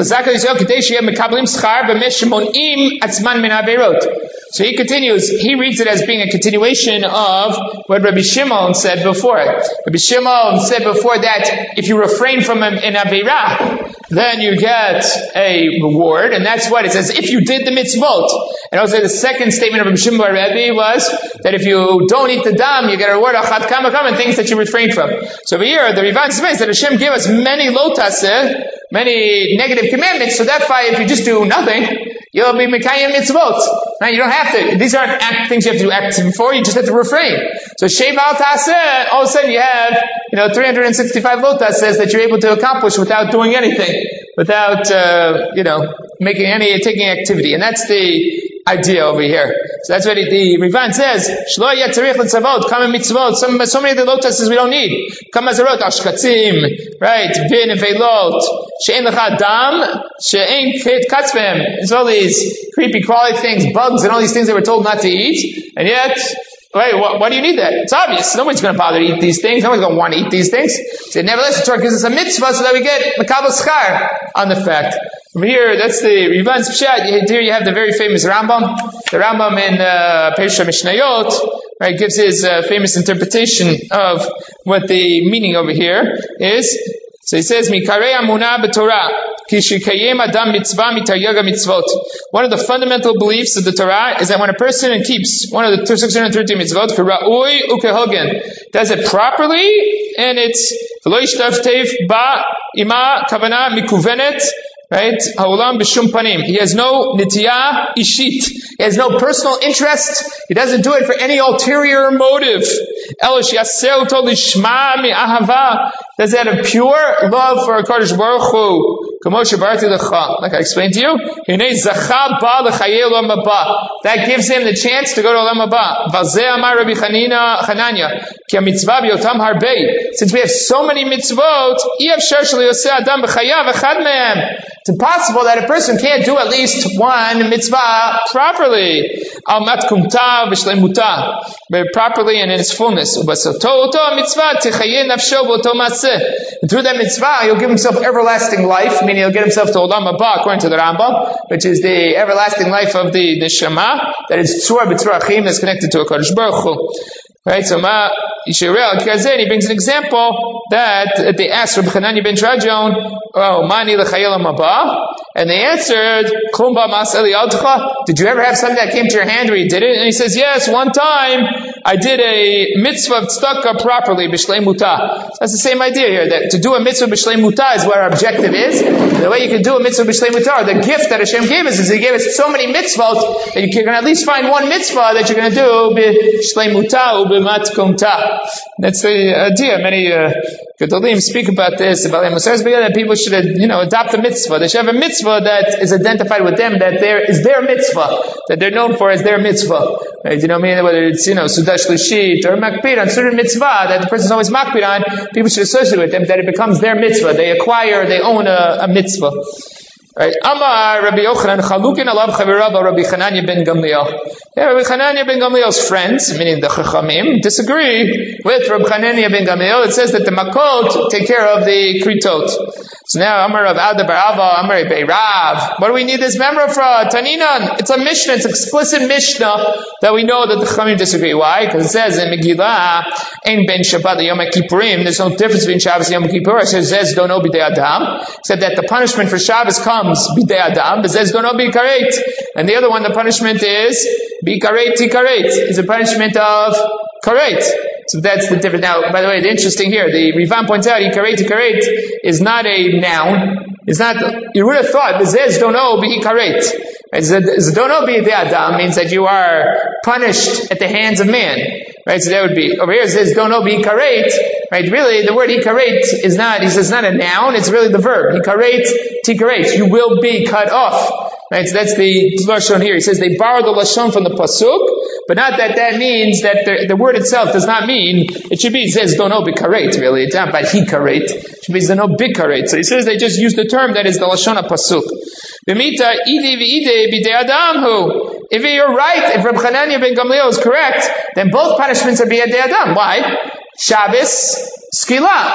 so he continues, he reads it as being a continuation of what Rabbi Shimon said before. Rabbi Shimon said before that if you refrain from an Aveirah, then you get a reward, and that's what it says, if you did the mitzvot. And also the second statement of Rabbi Shimon bar Rebbe was that if you don't eat the dam, you get a reward of chat kamakam and things that you refrain from. So over here, the Rivan says that Hashem gave us many lotaseh, many negative commandments, so that's why if you just do nothing, you'll be mekayim mitzvot. Now you don't have to, these aren't act, things you have to do active for, you just have to refrain. So shev al taseh, all of a sudden you have, you know, three hundred sixty-five lotasehs that you're able to accomplish without doing anything, without, uh, you know, making any, taking activity. And that's the idea over here. So that's what it, the Rivan says, Shlo yatzarich l'tzavot, kama mitzvot, so, so many of the lotuses we don't need. Kama zarot, ashkatzim, right, bin and veilot, she'en lecha dam, she'en katzvem. It's all these creepy, crawly things, bugs and all these things that we're told not to eat. And yet, wait, why, why do you need that? It's obvious. Nobody's going to bother to eat these things. Nobody's going to want to eat these things. So nevertheless, the Torah gives us a mitzvah so that we get makabel schar on the fact. From here, that's the Rivan's Pshat. Here you have the very famous Rambam. The Rambam in uh, Pesha Mishnayot, right, gives his uh, famous interpretation of what the meaning over here is. So he says, Mikarei Amunah b'Torah, ki shekayem adam mitzvah mitaryaga mitzvot. One of the fundamental beliefs of the Torah is that when a person keeps one of the six hundred thirty mitzvot, k'ra'ui u'kehogen, does it properly, and it's v'lo yishtav ba ima kavana mikuvenet, right? Ha'olam b'shum panim. He has no nitiyah ishit. He has no personal interest. He doesn't do it for any ulterior motive. Elosh yaseu to lishma mi'ahava. Does it have pure love for HaKadosh Baruch Hu? Like I explained to you, that gives him the chance to go to Olam Haba. Since we have so many mitzvot, it's impossible that a person can't do at least one mitzvah properly. Properly and in its fullness. And through that mitzvah, he'll give himself everlasting life, meaning he'll get himself to Olam Haba, according to the Rambam, which is the everlasting life of the neshama, that is tzura b'tzurachim, that's connected to HaKadosh Baruch Hu. Right, so Ma Yisrael Kazen, he brings an example that they asked Rabbi Hanania ben Trajon, oh, Mani l'chayel haba, and they answered, Klum ba'mas eli adcha. Did you ever have something that came to your hand where you did it? And he says, yes, one time I did a mitzvah of tzedakah properly, b'shlei muta. So that's the same idea here, that to do a mitzvah b'shlei muta is what our objective is. The way you can do a mitzvah b'shlei muta, or the gift that Hashem gave us, is He gave us so many mitzvot that you can at least find one mitzvah that you're going to do b'shlei muta. That's the idea. Many uh, Gedolim speak about this, about that people should, you know, adopt a mitzvah. They should have a mitzvah that is identified with them, that there is their mitzvah, that they're known for as their mitzvah. Right? You know what I mean? Whether it's, you know, Sudash Lishit or Makpid on certain mitzvah that the person is always Makpid on, people should associate with them, that it becomes their mitzvah. They acquire, they own a, a mitzvah. Right? Amar Rabbi Yochanan Chalukin alav chavirav Rabbi Hanania ben Gamliel. Yeah, Rabbi Hanania ben Gamliel's friends, meaning the Chachamim, disagree with Rabbi Hanania ben Gamliel. It says that the Makot take care of the Kritot. So now Amar Rav Ada bar Ava, Amar Bei Rav. What do we need this memra for? Taninan. It's a Mishnah. It's explicit Mishnah that we know that the Chachamim disagree. Why? Because it says in Megillah, Ein ben Shabbat Yom Kippurim. There's no difference between Shabbos and Yom Kippur. It says don't know b'dei Adam, except that the punishment for Shabbos comes b'dei Adam. But says don't know be karet. And the other one, the punishment is be karet tikaret. It's a punishment of karet. So that's the difference. Now, by the way, the interesting here, the Rivan points out, ikaret ikaret is not a noun. It's not, you would have thought, bezez dono be ikaret. Dono be the Adam means that you are punished at the hands of man. Right, so that would be, over here it says, dono be ikaret. Right, really, the word ikaret is not, he says, not a noun, it's really the verb. Ikaret, tikaret. You will be cut off. Right, so that's the lashon here. He says they borrowed the lashon from the pasuk, but not that that means that the, the word itself does not mean, it should be, it says, don't know bikaret, really. It's not by hikaret. It should be, don't know bikaret. So he says they just use the term that is the lashon of pasuk. B'mita, ide v'ide b'dei adam hu. If you're right, if Reb Hanania ben Gamliel is correct, then both punishments are b'dei adam. Why? Shabbos, skila.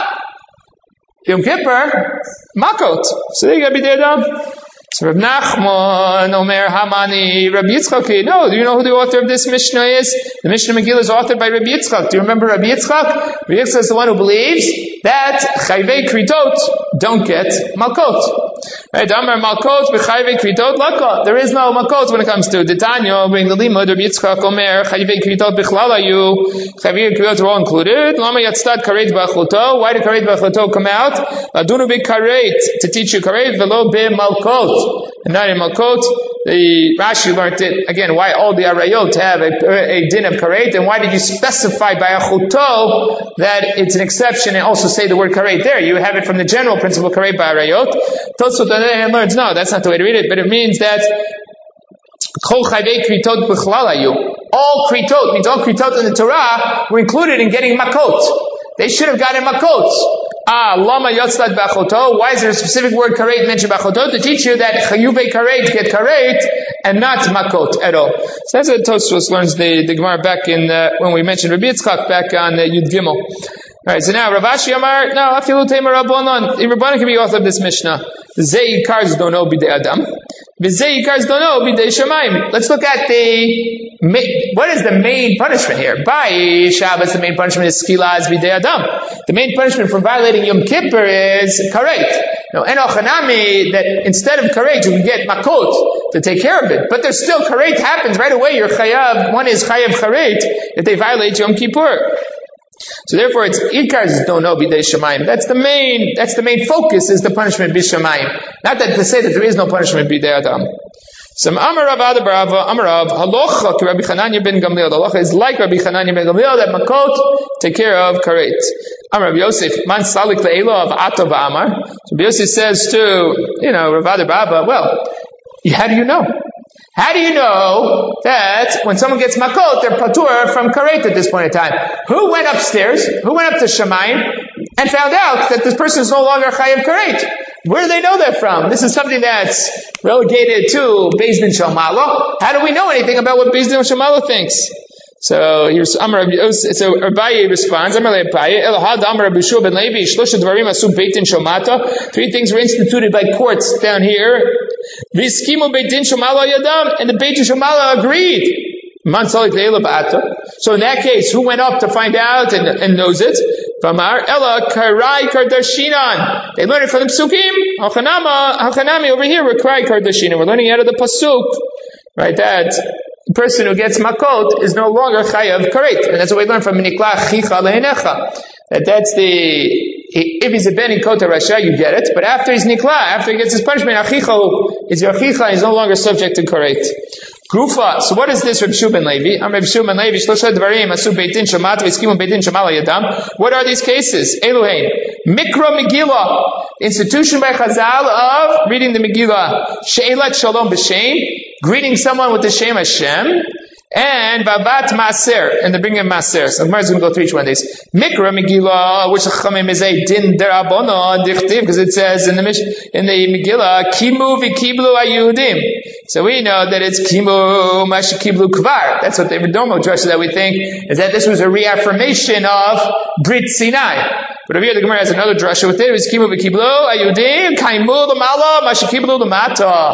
Yom Kippur, makot. So they got b'dei adam. So Reb Nachman, Omer Hamani, Rabbi Yitzchak. No, do you know who the author of this Mishnah is? The Mishnah Megillah is authored by Rabbi Yitzchak. Do you remember Rabbi Yitzchak? Rabbi Yitzchak is the one who believes that Chayvei Kritot don't get Malkot. Right? Amar Malkot b'Chayvei Kritot laka. There is no Malkot when it comes to Detanyo, bring the limud. Rabbi Yitzchak Omer Chayvei Kritot b'Chlalayu. Chayvei Kritot are all included. Lama Yatzad Karet b'Achloto. Why did Karet b'Achloto come out? Ladunu b'Karet, to teach you Karet v'lo b'Malkot. And not in Malkot. The Rashi learned it again. Why all the arayot have a, a din of karet, and why did you specify by achuto that it's an exception and also say the word karet there? You have it from the general principle karet by arayot. Tosfot on the other hand learns, no, that's not the way to read it, but it means that Kol Chayvei Kritot B'chlal Hayu. All Kritot, means all Kritot in the Torah were included in getting Makot. They should have gotten Makot. Ah, Lama Yotzlad B'achoto. Why is there a specific word Kareit mentioned B'achoto? To teach you that Chayuvei Kareit get Kareit and not Makot at all. So that's what Tosfos learns the, the Gemara back in, uh, when we mentioned Rabbi Yitzchak back on uh, Yud Gimel. Alright, so now Rav Ashi Amar, no, Afilu Teimar Rabbanon. The Rabbanon can be author of this Mishnah. Zei Kars Dono B'dei Adam. V'zei Kars Dono B'dei Shamayim. Let's look at the, what is the main punishment here? By Shabbos, the main punishment is Skila as B'dei Adam. The main punishment for violating Yom Kippur is Kareit. Now, Enoch Hanami, that instead of Kareit, you can get Makot to take care of it. But there's still Kareit happens right away. You're Chayav, one is Chayav Kareit, if they violate Yom Kippur. So therefore, it's Ikars don't know b'dei Shamayim. That's the main. That's the main focus is the punishment b'Shamayim. Not that to say that there is no punishment b'dei Adam. So Amar Rav Adabrava, Amar Rav Halocha ki Rabbi Chananya ben Gamliel. The halacha is like Rabbi Chananya ben Gamliel that Makot take care of Kareit. Amar Rabbi Yosef Man Salik le'elo of Ato v'Amar. So Rabbi Yosef says to you know Rav Adabrava, well, how do you know? How do you know that when someone gets makot, they're patur from kareit at this point in time? Who went upstairs? Who went up to Shamayim and found out that this person is no longer chayav kareit? Where do they know that from? This is something that's relegated to Beis Din Shel Ma'ala. How do we know anything about what Beis Din Shel Ma'ala thinks? So here's Amar. So Abaye responds. Amar le'Abaye Elahad Amar Rabbi Shua ben Levi Shlosha Dvarim Asu Beit Din Shel Mata. Three things were instituted by courts down here. V'Iskimu Beit Din Shel Ma'ala Yadam, and the Beit Din Shel Ma'ala agreed. Man Salik le'Ela ba'ata. So in that case, who went up to find out and, and knows it? V'Amar Ela Karai Kardarshinan. They learned it from the Psukim. Hachanama Hachanami over here. We're Karai Kardashinan. We're learning out of the Pasuk, right? That the person who gets makot is no longer chayav kareit, and that's what we learn from Nikla Chicha Lehenecha. That that's the if he's a ben in kota rasha, you get it, but after he's nikla, after he gets his punishment, achicha is your chicha, he's no longer subject to kareit. Grufa. So what is this, Reb Shua ben Levi? I'm Reb Shua ben Levi. Shlosha dvarim asu beit din shamat v'eskimu beit din shamala yadam. What are these cases? Eluhein Mikra Megillah, institution by Chazal of reading the Megillah. She'elat shalom b'shem, greeting someone with the Shem Hashem, and Babat Maser, and the bringing of Maser. So Gemara is going to go through each one of these. Mikra Megillah, which Chachamim is a din derabona dichtiv, because it says in the in the Megillah, Kimu v'kiblu ayudim. So we know that it's Kimu Mashikiblu Kvar. That's what the Domo drasha that we think is that this was a reaffirmation of Brit Sinai. But over here the Gemara has another drasha with it. It's Kimu v'kiblu ayudim kaimu l'mala Mashikiblu l'mata.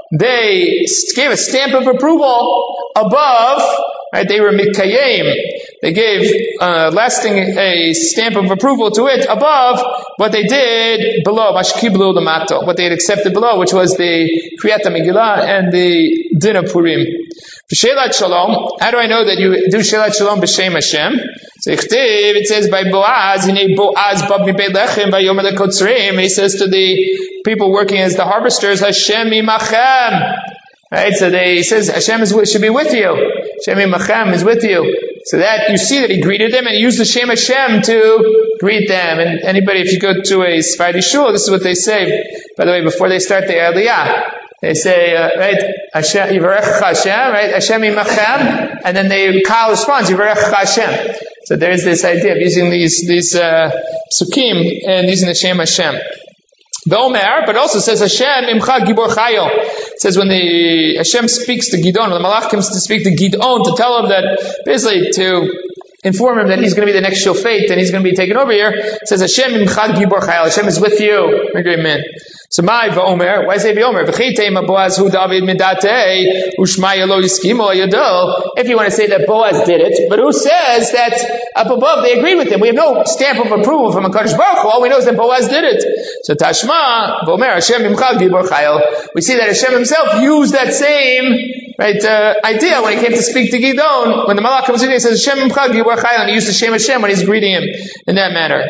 They gave a stamp of approval above, right? They were mikayim. They gave uh, lasting a stamp of approval to it above what they did below, mashkiblu l'mato, what they had accepted below, which was the Kriyat Megillah and the Din of Purim. Shelat Shalom. How do I know that you do Shelat Shalom b'Shem Hashem? So it says by Boaz, in Boaz bab mibei lechem by Yom HaKotzrim. He says to the people working as the harvesters, Hashem imachem. Right? So they, he says Hashem is, should be with you. Hashem imachem is with you. So that you see that he greeted them and he used the Shem Hashem to greet them. And anybody, if you go to a Sephardi shul, this is what they say. By the way, before they start the Aliyah. They say, uh, right, Hashem, Yivarech Hashem, right, Hashem Imachem, and then they, Kal responds, Yivarech Hashem. So there is this idea of using these, these, uh, Sukkim, and using the Shem Hashem. The Omer, but also says Hashem Imcha Gibor Chayo. It says when the, Hashem speaks to Gidon, when the Malach comes to speak to Gidon, to tell him that, basically to inform him that he's going to be the next shofet, and he's going to be taken over here, it says Hashem Imcha Gibor Chayo, Hashem is with you. Amen. So my V'omer, why say V'omer? V'chitei Boaz hu David midate u'shmaya lo yiskimo yado. If you want to say that Boaz did it, but who says that up above they agreed with him? We have no stamp of approval from a Kadosh Baruch Hu. All we know is that Boaz did it. So Tashma V'omer Hashem imcha gibor chayil. We see that Hashem himself used that same right uh, idea when he came to speak to Gidon. When the Malach comes in, he says Hashem imcha gibor chayil, and he used the Shem Hashem when he's greeting him in that manner.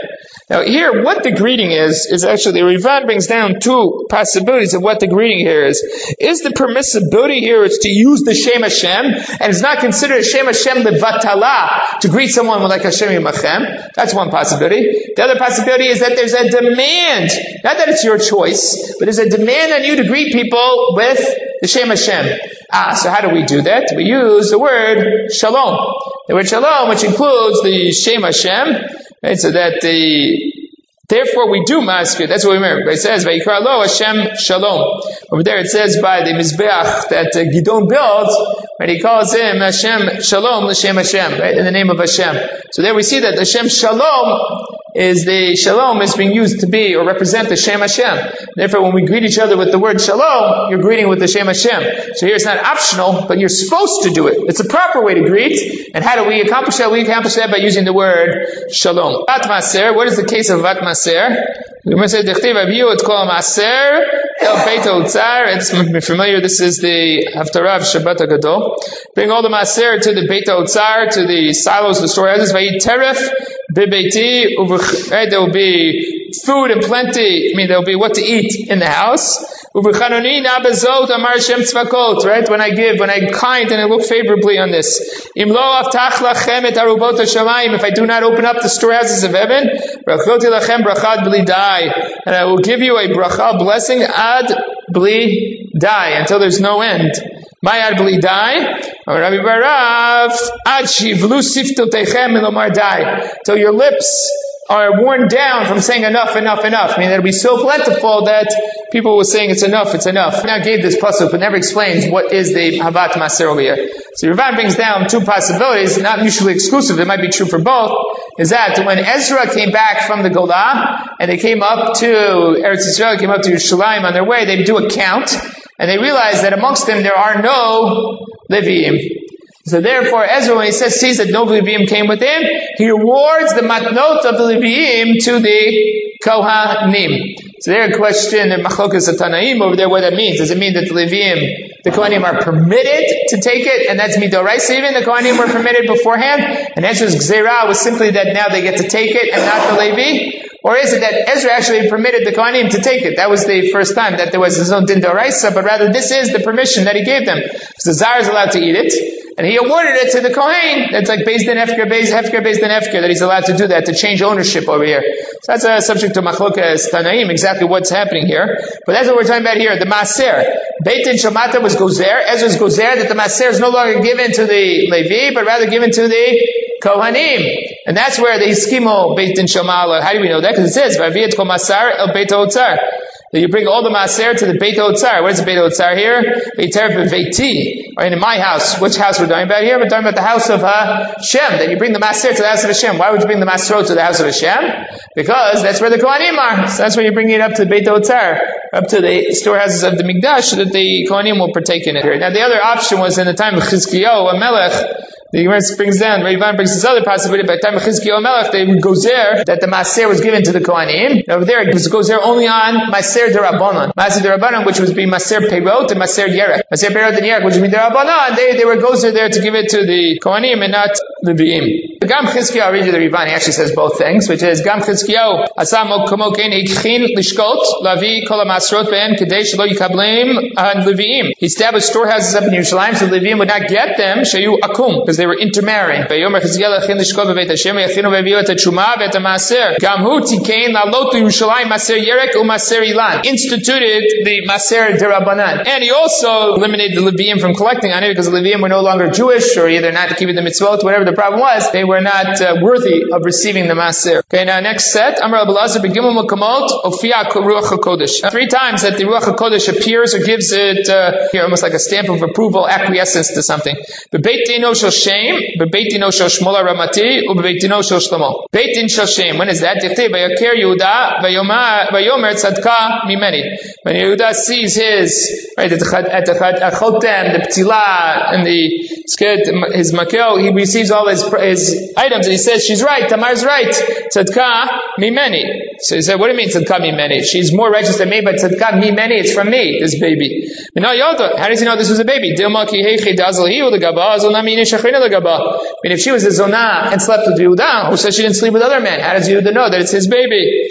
Now here, what the greeting is, is actually, the Rivan brings down two possibilities of what the greeting here is. Is the permissibility here is to use the Shem Hashem, and it's not considered a Shem Hashem levatala, to greet someone with like Hashem Yimachem? That's one possibility. The other possibility is that there's a demand, not that it's your choice, but there's a demand on you to greet people with the Shem Hashem. Ah, so how do we do that? We use the word Shalom. The word Shalom, which includes the Shem Hashem, right? So that the, therefore we do maskir. That's what we remember. It says, Vayikra lo Hashem Shalom. Over there it says by the Mizbeach that uh, Gidon builds, right? He calls him Hashem Shalom, L'Shem Hashem, right? In the name of Hashem. So there we see that Hashem Shalom is the Shalom is being used to be or represent the Shem Hashem. Therefore, when we greet each other with the word Shalom, you're greeting with the Shem Hashem. So here it's not optional, but you're supposed to do it. It's a proper way to greet. And how do we accomplish that? We accomplish that by using the word Shalom. Vat Maser, what is the case of Vat Maser? It's called Maser El Beit Otzar. It's familiar, this is the Haftarah of Shabbat HaGadol. Bring all the Maser to the Beit Otzar, to the silos, the storehouses. Vayit Teref Bibeiti, right? There will be food and plenty. I mean, there will be what to eat in the house. Right? When I give, when I'm kind and I look favorably on this. If I do not open up the storehouses of heaven, and I will give you a bracha blessing ad bli dai, until there's no end. My ad bli dai, Rabbi Barav, ad shivlu siftotechem milomar dai, till your lips are worn down from saying enough, enough, enough. I mean, it'll be so plentiful that people were saying it's enough, it's enough. Now gave this pasuk, but never explains what is the Havat Maser over here. So Ravan brings down two possibilities, not mutually exclusive, it might be true for both, is that when Ezra came back from the Golah, and they came up to Eretz Yisrael, came up to Yerushalayim on their way, they do a count, and they realized that amongst them there are no Leviim. So therefore, Ezra, when he says, sees that no Leviim came with him, he awards the matnot of the Leviim to the Kohanim. So there a question, the Machlokas Tanaim over there, what that means. Does it mean that the Leviim, the Kohanim are permitted to take it, and that's Midoraisa even, the Kohanim were permitted beforehand? And Ezra's Gzeirah was simply that now they get to take it and not the Levi? Or is it that Ezra actually permitted the Kohanim to take it? That was the first time that there was no Din Doraisa, but rather this is the permission that he gave them. So the Zar is allowed to eat it, and he awarded it to the Kohen. That's like Beis Din Hefker, Beis Hefker, Beis Din Hefker, that he's allowed to do that, to change ownership over here. So that's a subject to Machlokas Tanaim, exactly what's happening here. But that's what we're talking about here, the Maser. Beit Din Shamata was Gozer, Ezra's Gozer, that the Maser is no longer given to the Levi, but rather given to the Kohanim. And that's where the Hiskimo Beit Din Shamala, how do we know that? Because it says, V'aviyat kol Masar el Beit Otzar. That you bring all the Maser to the Beit Otzar. What is the Beit Otzar here? Beiter Beiti. Or in my house. Which house we're talking about here? We're talking about the house of Hashem. That you bring the Maser to the house of Hashem. Why would you bring the Maserot to the house of Hashem? Because that's where the Kohanim are. So that's where you're bringing it up to the Beit Otzar. Up to the storehouses of the Mikdash, so that the Kohanim will partake in it. Now the other option was in the time of Chizkiyahu, a Melech. The Gemara brings down, Ravan brings this other possibility, by the time of Chizkiyahu Melech, they would go there, that the Maser was given to the Kohanim. Over there, it goes there only on Maser Derabanan. Maser Derabanan, which would be Maser Peirot and Maser Yerek. Maser Peirot and Yerek, which would be Derabanan, they, they were gozer there to give it to the Kohanim and not the Leviim. Gam Chizkiyahu, I'll read you the Rivan, he actually says both things, which is, Gam Chizkiyahu, Asam Komo Kein Ikchin Lishkot, Lavi Kol HaMasrot Ben, Kadesh Lo Yikablim, and Leviim. He established storehouses up in Yerushalayim, so the Leviim would not get them, Shayu Akum, because they were intermarrying. Instituted the Maser Derabanan. And he also eliminated the Leviim from collecting on it, because the Leviim were no longer Jewish, or either not keeping the mitzvot, whatever the problem was, they were not uh, worthy of receiving the Maser. Okay, now next set. Amar Abelazar begimel makamot ofia Ruach HaKodesh. Three times that the Ruach HaKodesh appears or gives it uh, here almost like a stamp of approval, acquiescence to something. Bebeit dino shel Shem, bebeit dino shel Shmuel Ramati, ubebeit dino shel Shlomo. Beit din shel Shem. When is that? Dichtei vayaker Yehuda vayomer tzadka mimeni. When Yehuda sees his right at the at the chotem, the ptila, and the his makel, he receives all his his items, and he says, she's right, Tamar's right. Tzedkah mimeni. So he said, what do you mean tzedkah mimeni? She's more righteous than me, but tzedkah mimeni, it's from me, this baby. How does he know this was a baby? I mean, if she was a zonah and slept with Yehuda, who says she didn't sleep with other men? How does Yehuda know that it's his baby?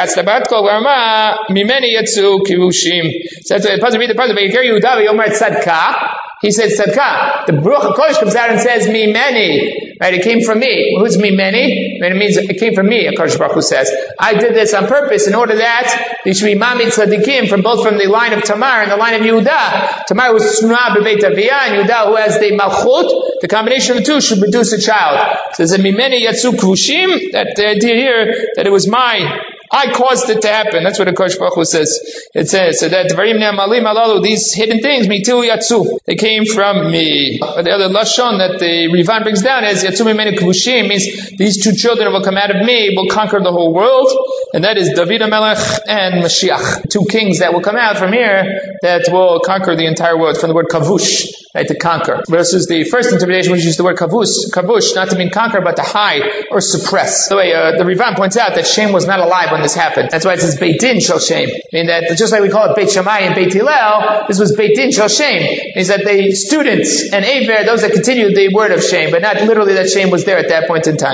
He said tzedkah. The Baruch HaKodesh comes out and says mimeni. Right? It came from me. Who's mimeni? It means it came from me, HaKodesh Baruch Hu says. I did this on purpose in order that there should be mami tzadikim from both from the line of Tamar and the line of Yehuda. Tamar was Snua b'beit Aviyah, and Yehuda, who has the malchut, the combination of the two should produce a child. So there's a mimeni yatsu kvushim, that the idea here that it was my, I caused it to happen. That's what the HaKodesh Baruch Hu says. It says, so that these hidden things, mitu yatsu, they came from me. But the other lashon that the Rivan brings down is yatsu mimeni kvushim, means these two children will come out of me, will conquer the whole world, and that is David HaMelech and Mashiach. Two kings that will come out from here that will conquer the entire world, from the word kavush, right, to conquer. Versus the first interpretation, which uses the word kavush, kavush, not to mean conquer, but to hide or suppress. The way uh, the Rivan points out that Shem was not alive when this happened. That's why it says Beit Din Shel Shem. I mean that just like we call it Beit Shammai and Beit Hillel, this was Beit Din Shel Shem. It means that the students and Aver, those that continued the word of Shem, but not literally that Shem was there at that point in time.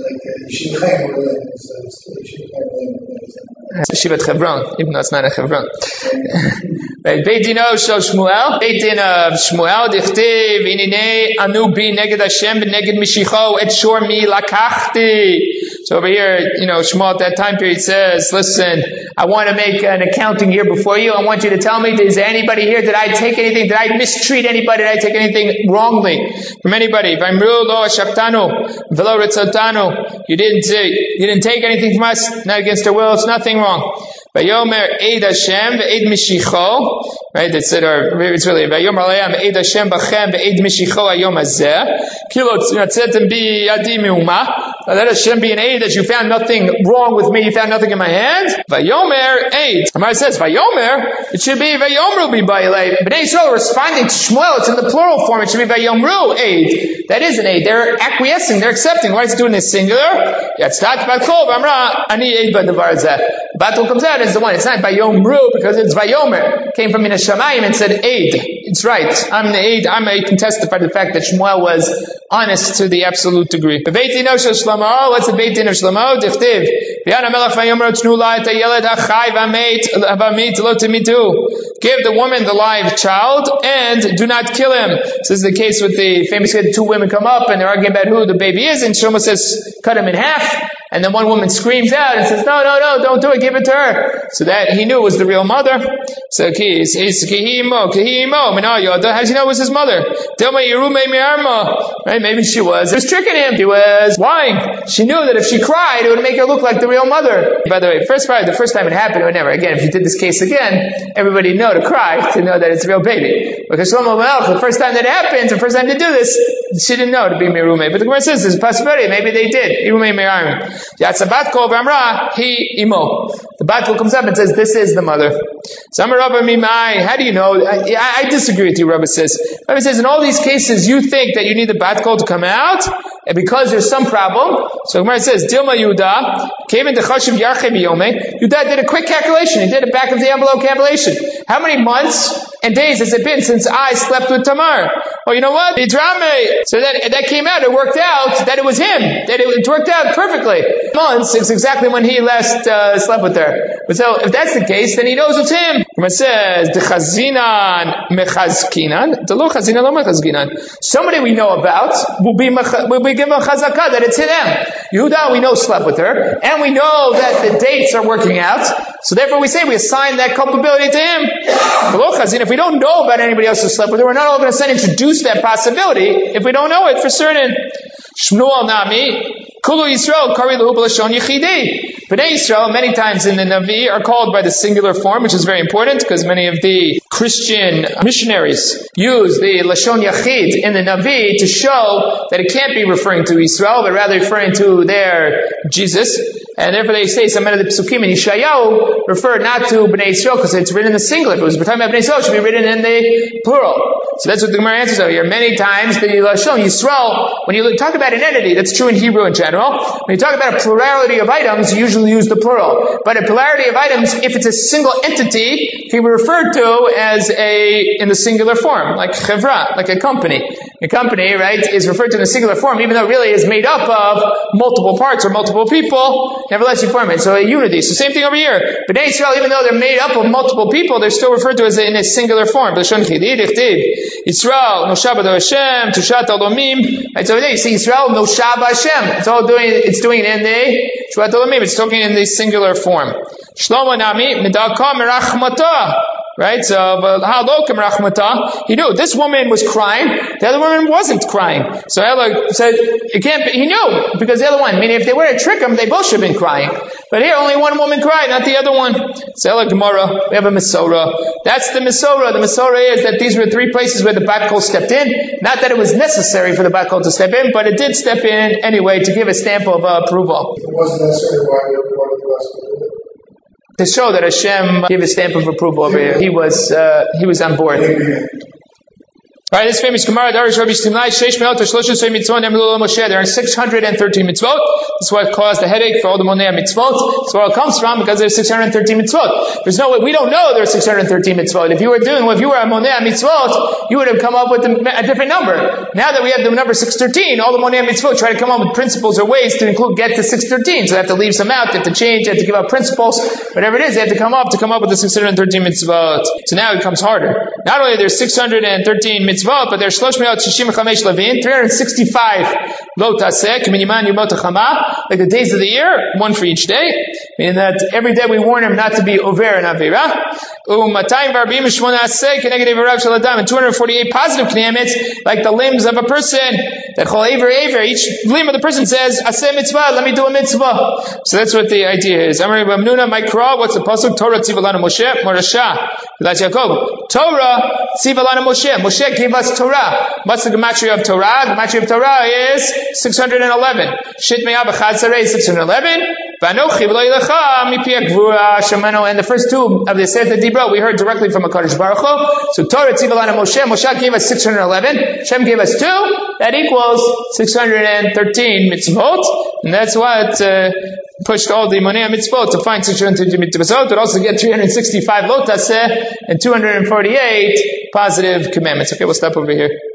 Shivat Hebron, even though it's not a Hebron. Right, Beit Dino Shel Shmuel, Beit Din of Shmuel, Dichtiv, Inine, Anu Bi Neged Hashem, Neged Mishicho, Et Shor Mi Lakachti. So over here, you know, Shmuel at that time period says, listen, I want to make an accounting here before you. I want you to tell me, is there anybody here, did I take anything, did I mistreat anybody, did I take anything wrongly from anybody? V'imru lo ashaktanu, v'lo ritzotanu. You didn't, uh, you didn't take anything from us, not against our will, it's nothing wrong. Vayomer Eid Hashem ve'Eid Mishicho, right? It's it, or it's really Vayomer Aleim Eid Hashem b'Chem ve'Eid Mishicho Hayom Hazeh. Kilo Tznetem bi Yadi Meuma. Let Hashem be an aid that you found nothing wrong with me, you found nothing in my hands. Vayomer Eid. Amar says Vayomer. It should be Vayomru bi Ba'ilei. Bnei Yisrael responding to Shmuel. It's in the plural form. It should be Vayomru Eid. That is an aid. They're acquiescing. They're accepting. Why is it doing this singular? Yatzdak Batkol Amra Ani Eid B'Davar Zeh. Battle comes out is the one. It's not Vayomru because it's Vayomer. It came from Minas Shamayim and said Eid. It's right. I'm the Eid. I'm a can testify to the fact that Shmuel was honest to the absolute degree. The Beit Din of Shlomo. What's the Beit Din of Shlomo? Dichtiv. V'yana Melech Vayomer Tnu La Et HaYeled HaChai V'Ameit V'Ameit Lo Timitu. Give the woman the live child and do not kill him. This is the case with the famous case. Two women come up and they're arguing about who the baby is, and Shlomo says, cut him in half. And then one woman screams out and says, no, no, no, don't do it, give it to her. So that he knew it was the real mother. So he's Kihimo, Kihimo, Minayoda. How does he know it was his mother? Right? Maybe she was. It was tricking him. He was lying. She knew that if she cried, it would make her look like the real mother. By the way, first probably the first time it happened, it would never. Again, if you did this case again, everybody would know to cry, to know that it's a real baby. Because Shlomo Melech, the first time that happens, the first time they do this, she didn't know to be Merume. But the Gemara says there's a possibility. Maybe they did. Merume Me'arim. Yatzabat kol v'amra he imo. The Batkol comes up and says, this is the mother. Samar Rabba Mimai, how do you know? I, I disagree with you, Rabba says. Rabba says, in all these cases, you think that you need the Batkol to come out, and because there's some problem. So Gemara says, Dilma Yuda, came into Chashiv Yarche Biyome. Yuda did a quick calculation. He did a back of the envelope calculation. How many months and days has it been since I slept with Tamar? Well, you know what? Idrame. So that, that came out, it worked out that it was him. That it, it worked out perfectly. Months is exactly when he last uh, slept with her. But so, if that's the case, then he knows it's him. It says, Dechazinan mechazkinan, Delo chazinan lo mechazkinan. Somebody we know about will be, will be given a chazakah that it's him. Yehuda, we know slept with her, and we know that the dates are working out. So therefore we say we assign that culpability to him. Delo chazin, if we don't know about anybody else who slept with her, we're not all going to send introduce that possibility if we don't know it for certain. Shmuel Nami, Kulu Yisrael, Kari Lahu B'Lashon Yechidei. Bnei Yisrael, many times in the Navi, are called by the singular form, which is very important, because many of the Christian missionaries use the Lashon Yachid in the Navi to show that it can't be referring to Israel, but rather referring to their Jesus. And therefore they say some of the Psukim in Yeshayahu refer not to Bnei Israel because it's written in the singular. If it was talking about Bnei Israel, it should be written in the plural. So that's what the Gemara answers over here. Many times the Lashon Yisrael, when you talk about an entity, that's true in Hebrew in general. When you talk about a plurality of items, you usually use the plural. But a plurality of items, if it's a single entity, can be referred to as a, in the singular form, like chevra, like a company. A company, right, is referred to in a singular form, even though it really is made up of multiple parts or multiple people, nevertheless you form it. So a unity. So same thing over here. Bnei Israel, even though they're made up of multiple people, they're still referred to as a, in a singular form. Yisrael, Noshab Hashem, Tushat Olomim. Right, so there you see Yisrael, Noshab Hashem. It's all doing, it's doing it in the Tushat Olomim. It's talking in the singular form. Shlomo Nami, Midaka Merachmata. Right? So, Halokam Rachmata. He knew this woman was crying. The other woman wasn't crying. So Ella said, it can't be, he knew, because the other one, meaning if they were to trick him, they both should have been crying. But here, only one woman cried, not the other one. So Ella Gemara, we have a Mesorah. That's the Mesorah. The Mesorah is that these were three places where the Bat Kol stepped in. Not that it was necessary for the Bat Kol to step in, but it did step in anyway to give a stamp of uh, approval. It wasn't necessary why you wanted the rest of it. To show that Hashem gave a stamp of approval over here. He was, uh, he was on board. Alright, this famous Gemara, there are six hundred thirteen mitzvot. That's what caused the headache for all the Monei mitzvot. That's where it comes from, because there's six hundred thirteen mitzvot. There's no way, we don't know there's six hundred thirteen mitzvot. If you were doing, if you were a Monei mitzvot, you would have come up with a, a different number. Now that we have the number six thirteen, all the Monei mitzvot try to come up with principles or ways to include, get to six thirteen. So they have to leave some out, they have to change, they have to give out principles, whatever it is, they have to come up to come up with the six hundred thirteen mitzvot. So now it becomes harder. Not only there's six hundred thirteen mitzvot, but there's three hundred sixty-five lo taseh, like the days of the year, one for each day, meaning that every day we warn him not to be over and avera. And two hundred forty-eight positive commandments, like the limbs of a person, that chol aver aver, each limb of the person says, aseh mitzvah, let me do a mitzvah. So that's what the idea is. Amar Bamnuna, Mikra, what's the pasuk? Torah tzivalana Moshe, Morasha, Yaakov. Torah tzivalana Moshe. Moshe gave us Torah. What's the gematria of Torah? The gematria of Torah is six hundred eleven. Shit me'ah b'chad is six hundred eleven. V'anochi v'lo yilecha mipi gvura shemano. And the first two of the Sefer Dibra we heard directly from HaKadosh Baruch Hu. So Torah tzivalana Moshe. Moshe gave us six hundred eleven. Shem gave us two. That equals six hundred thirteen mitzvot. And that's what uh, pushed all the Monei mitzvot to find six hundred thirteen mitzvot, but also get three hundred sixty-five lo taseh and two hundred forty-eight positive commandments. Okay, we'll stop over here.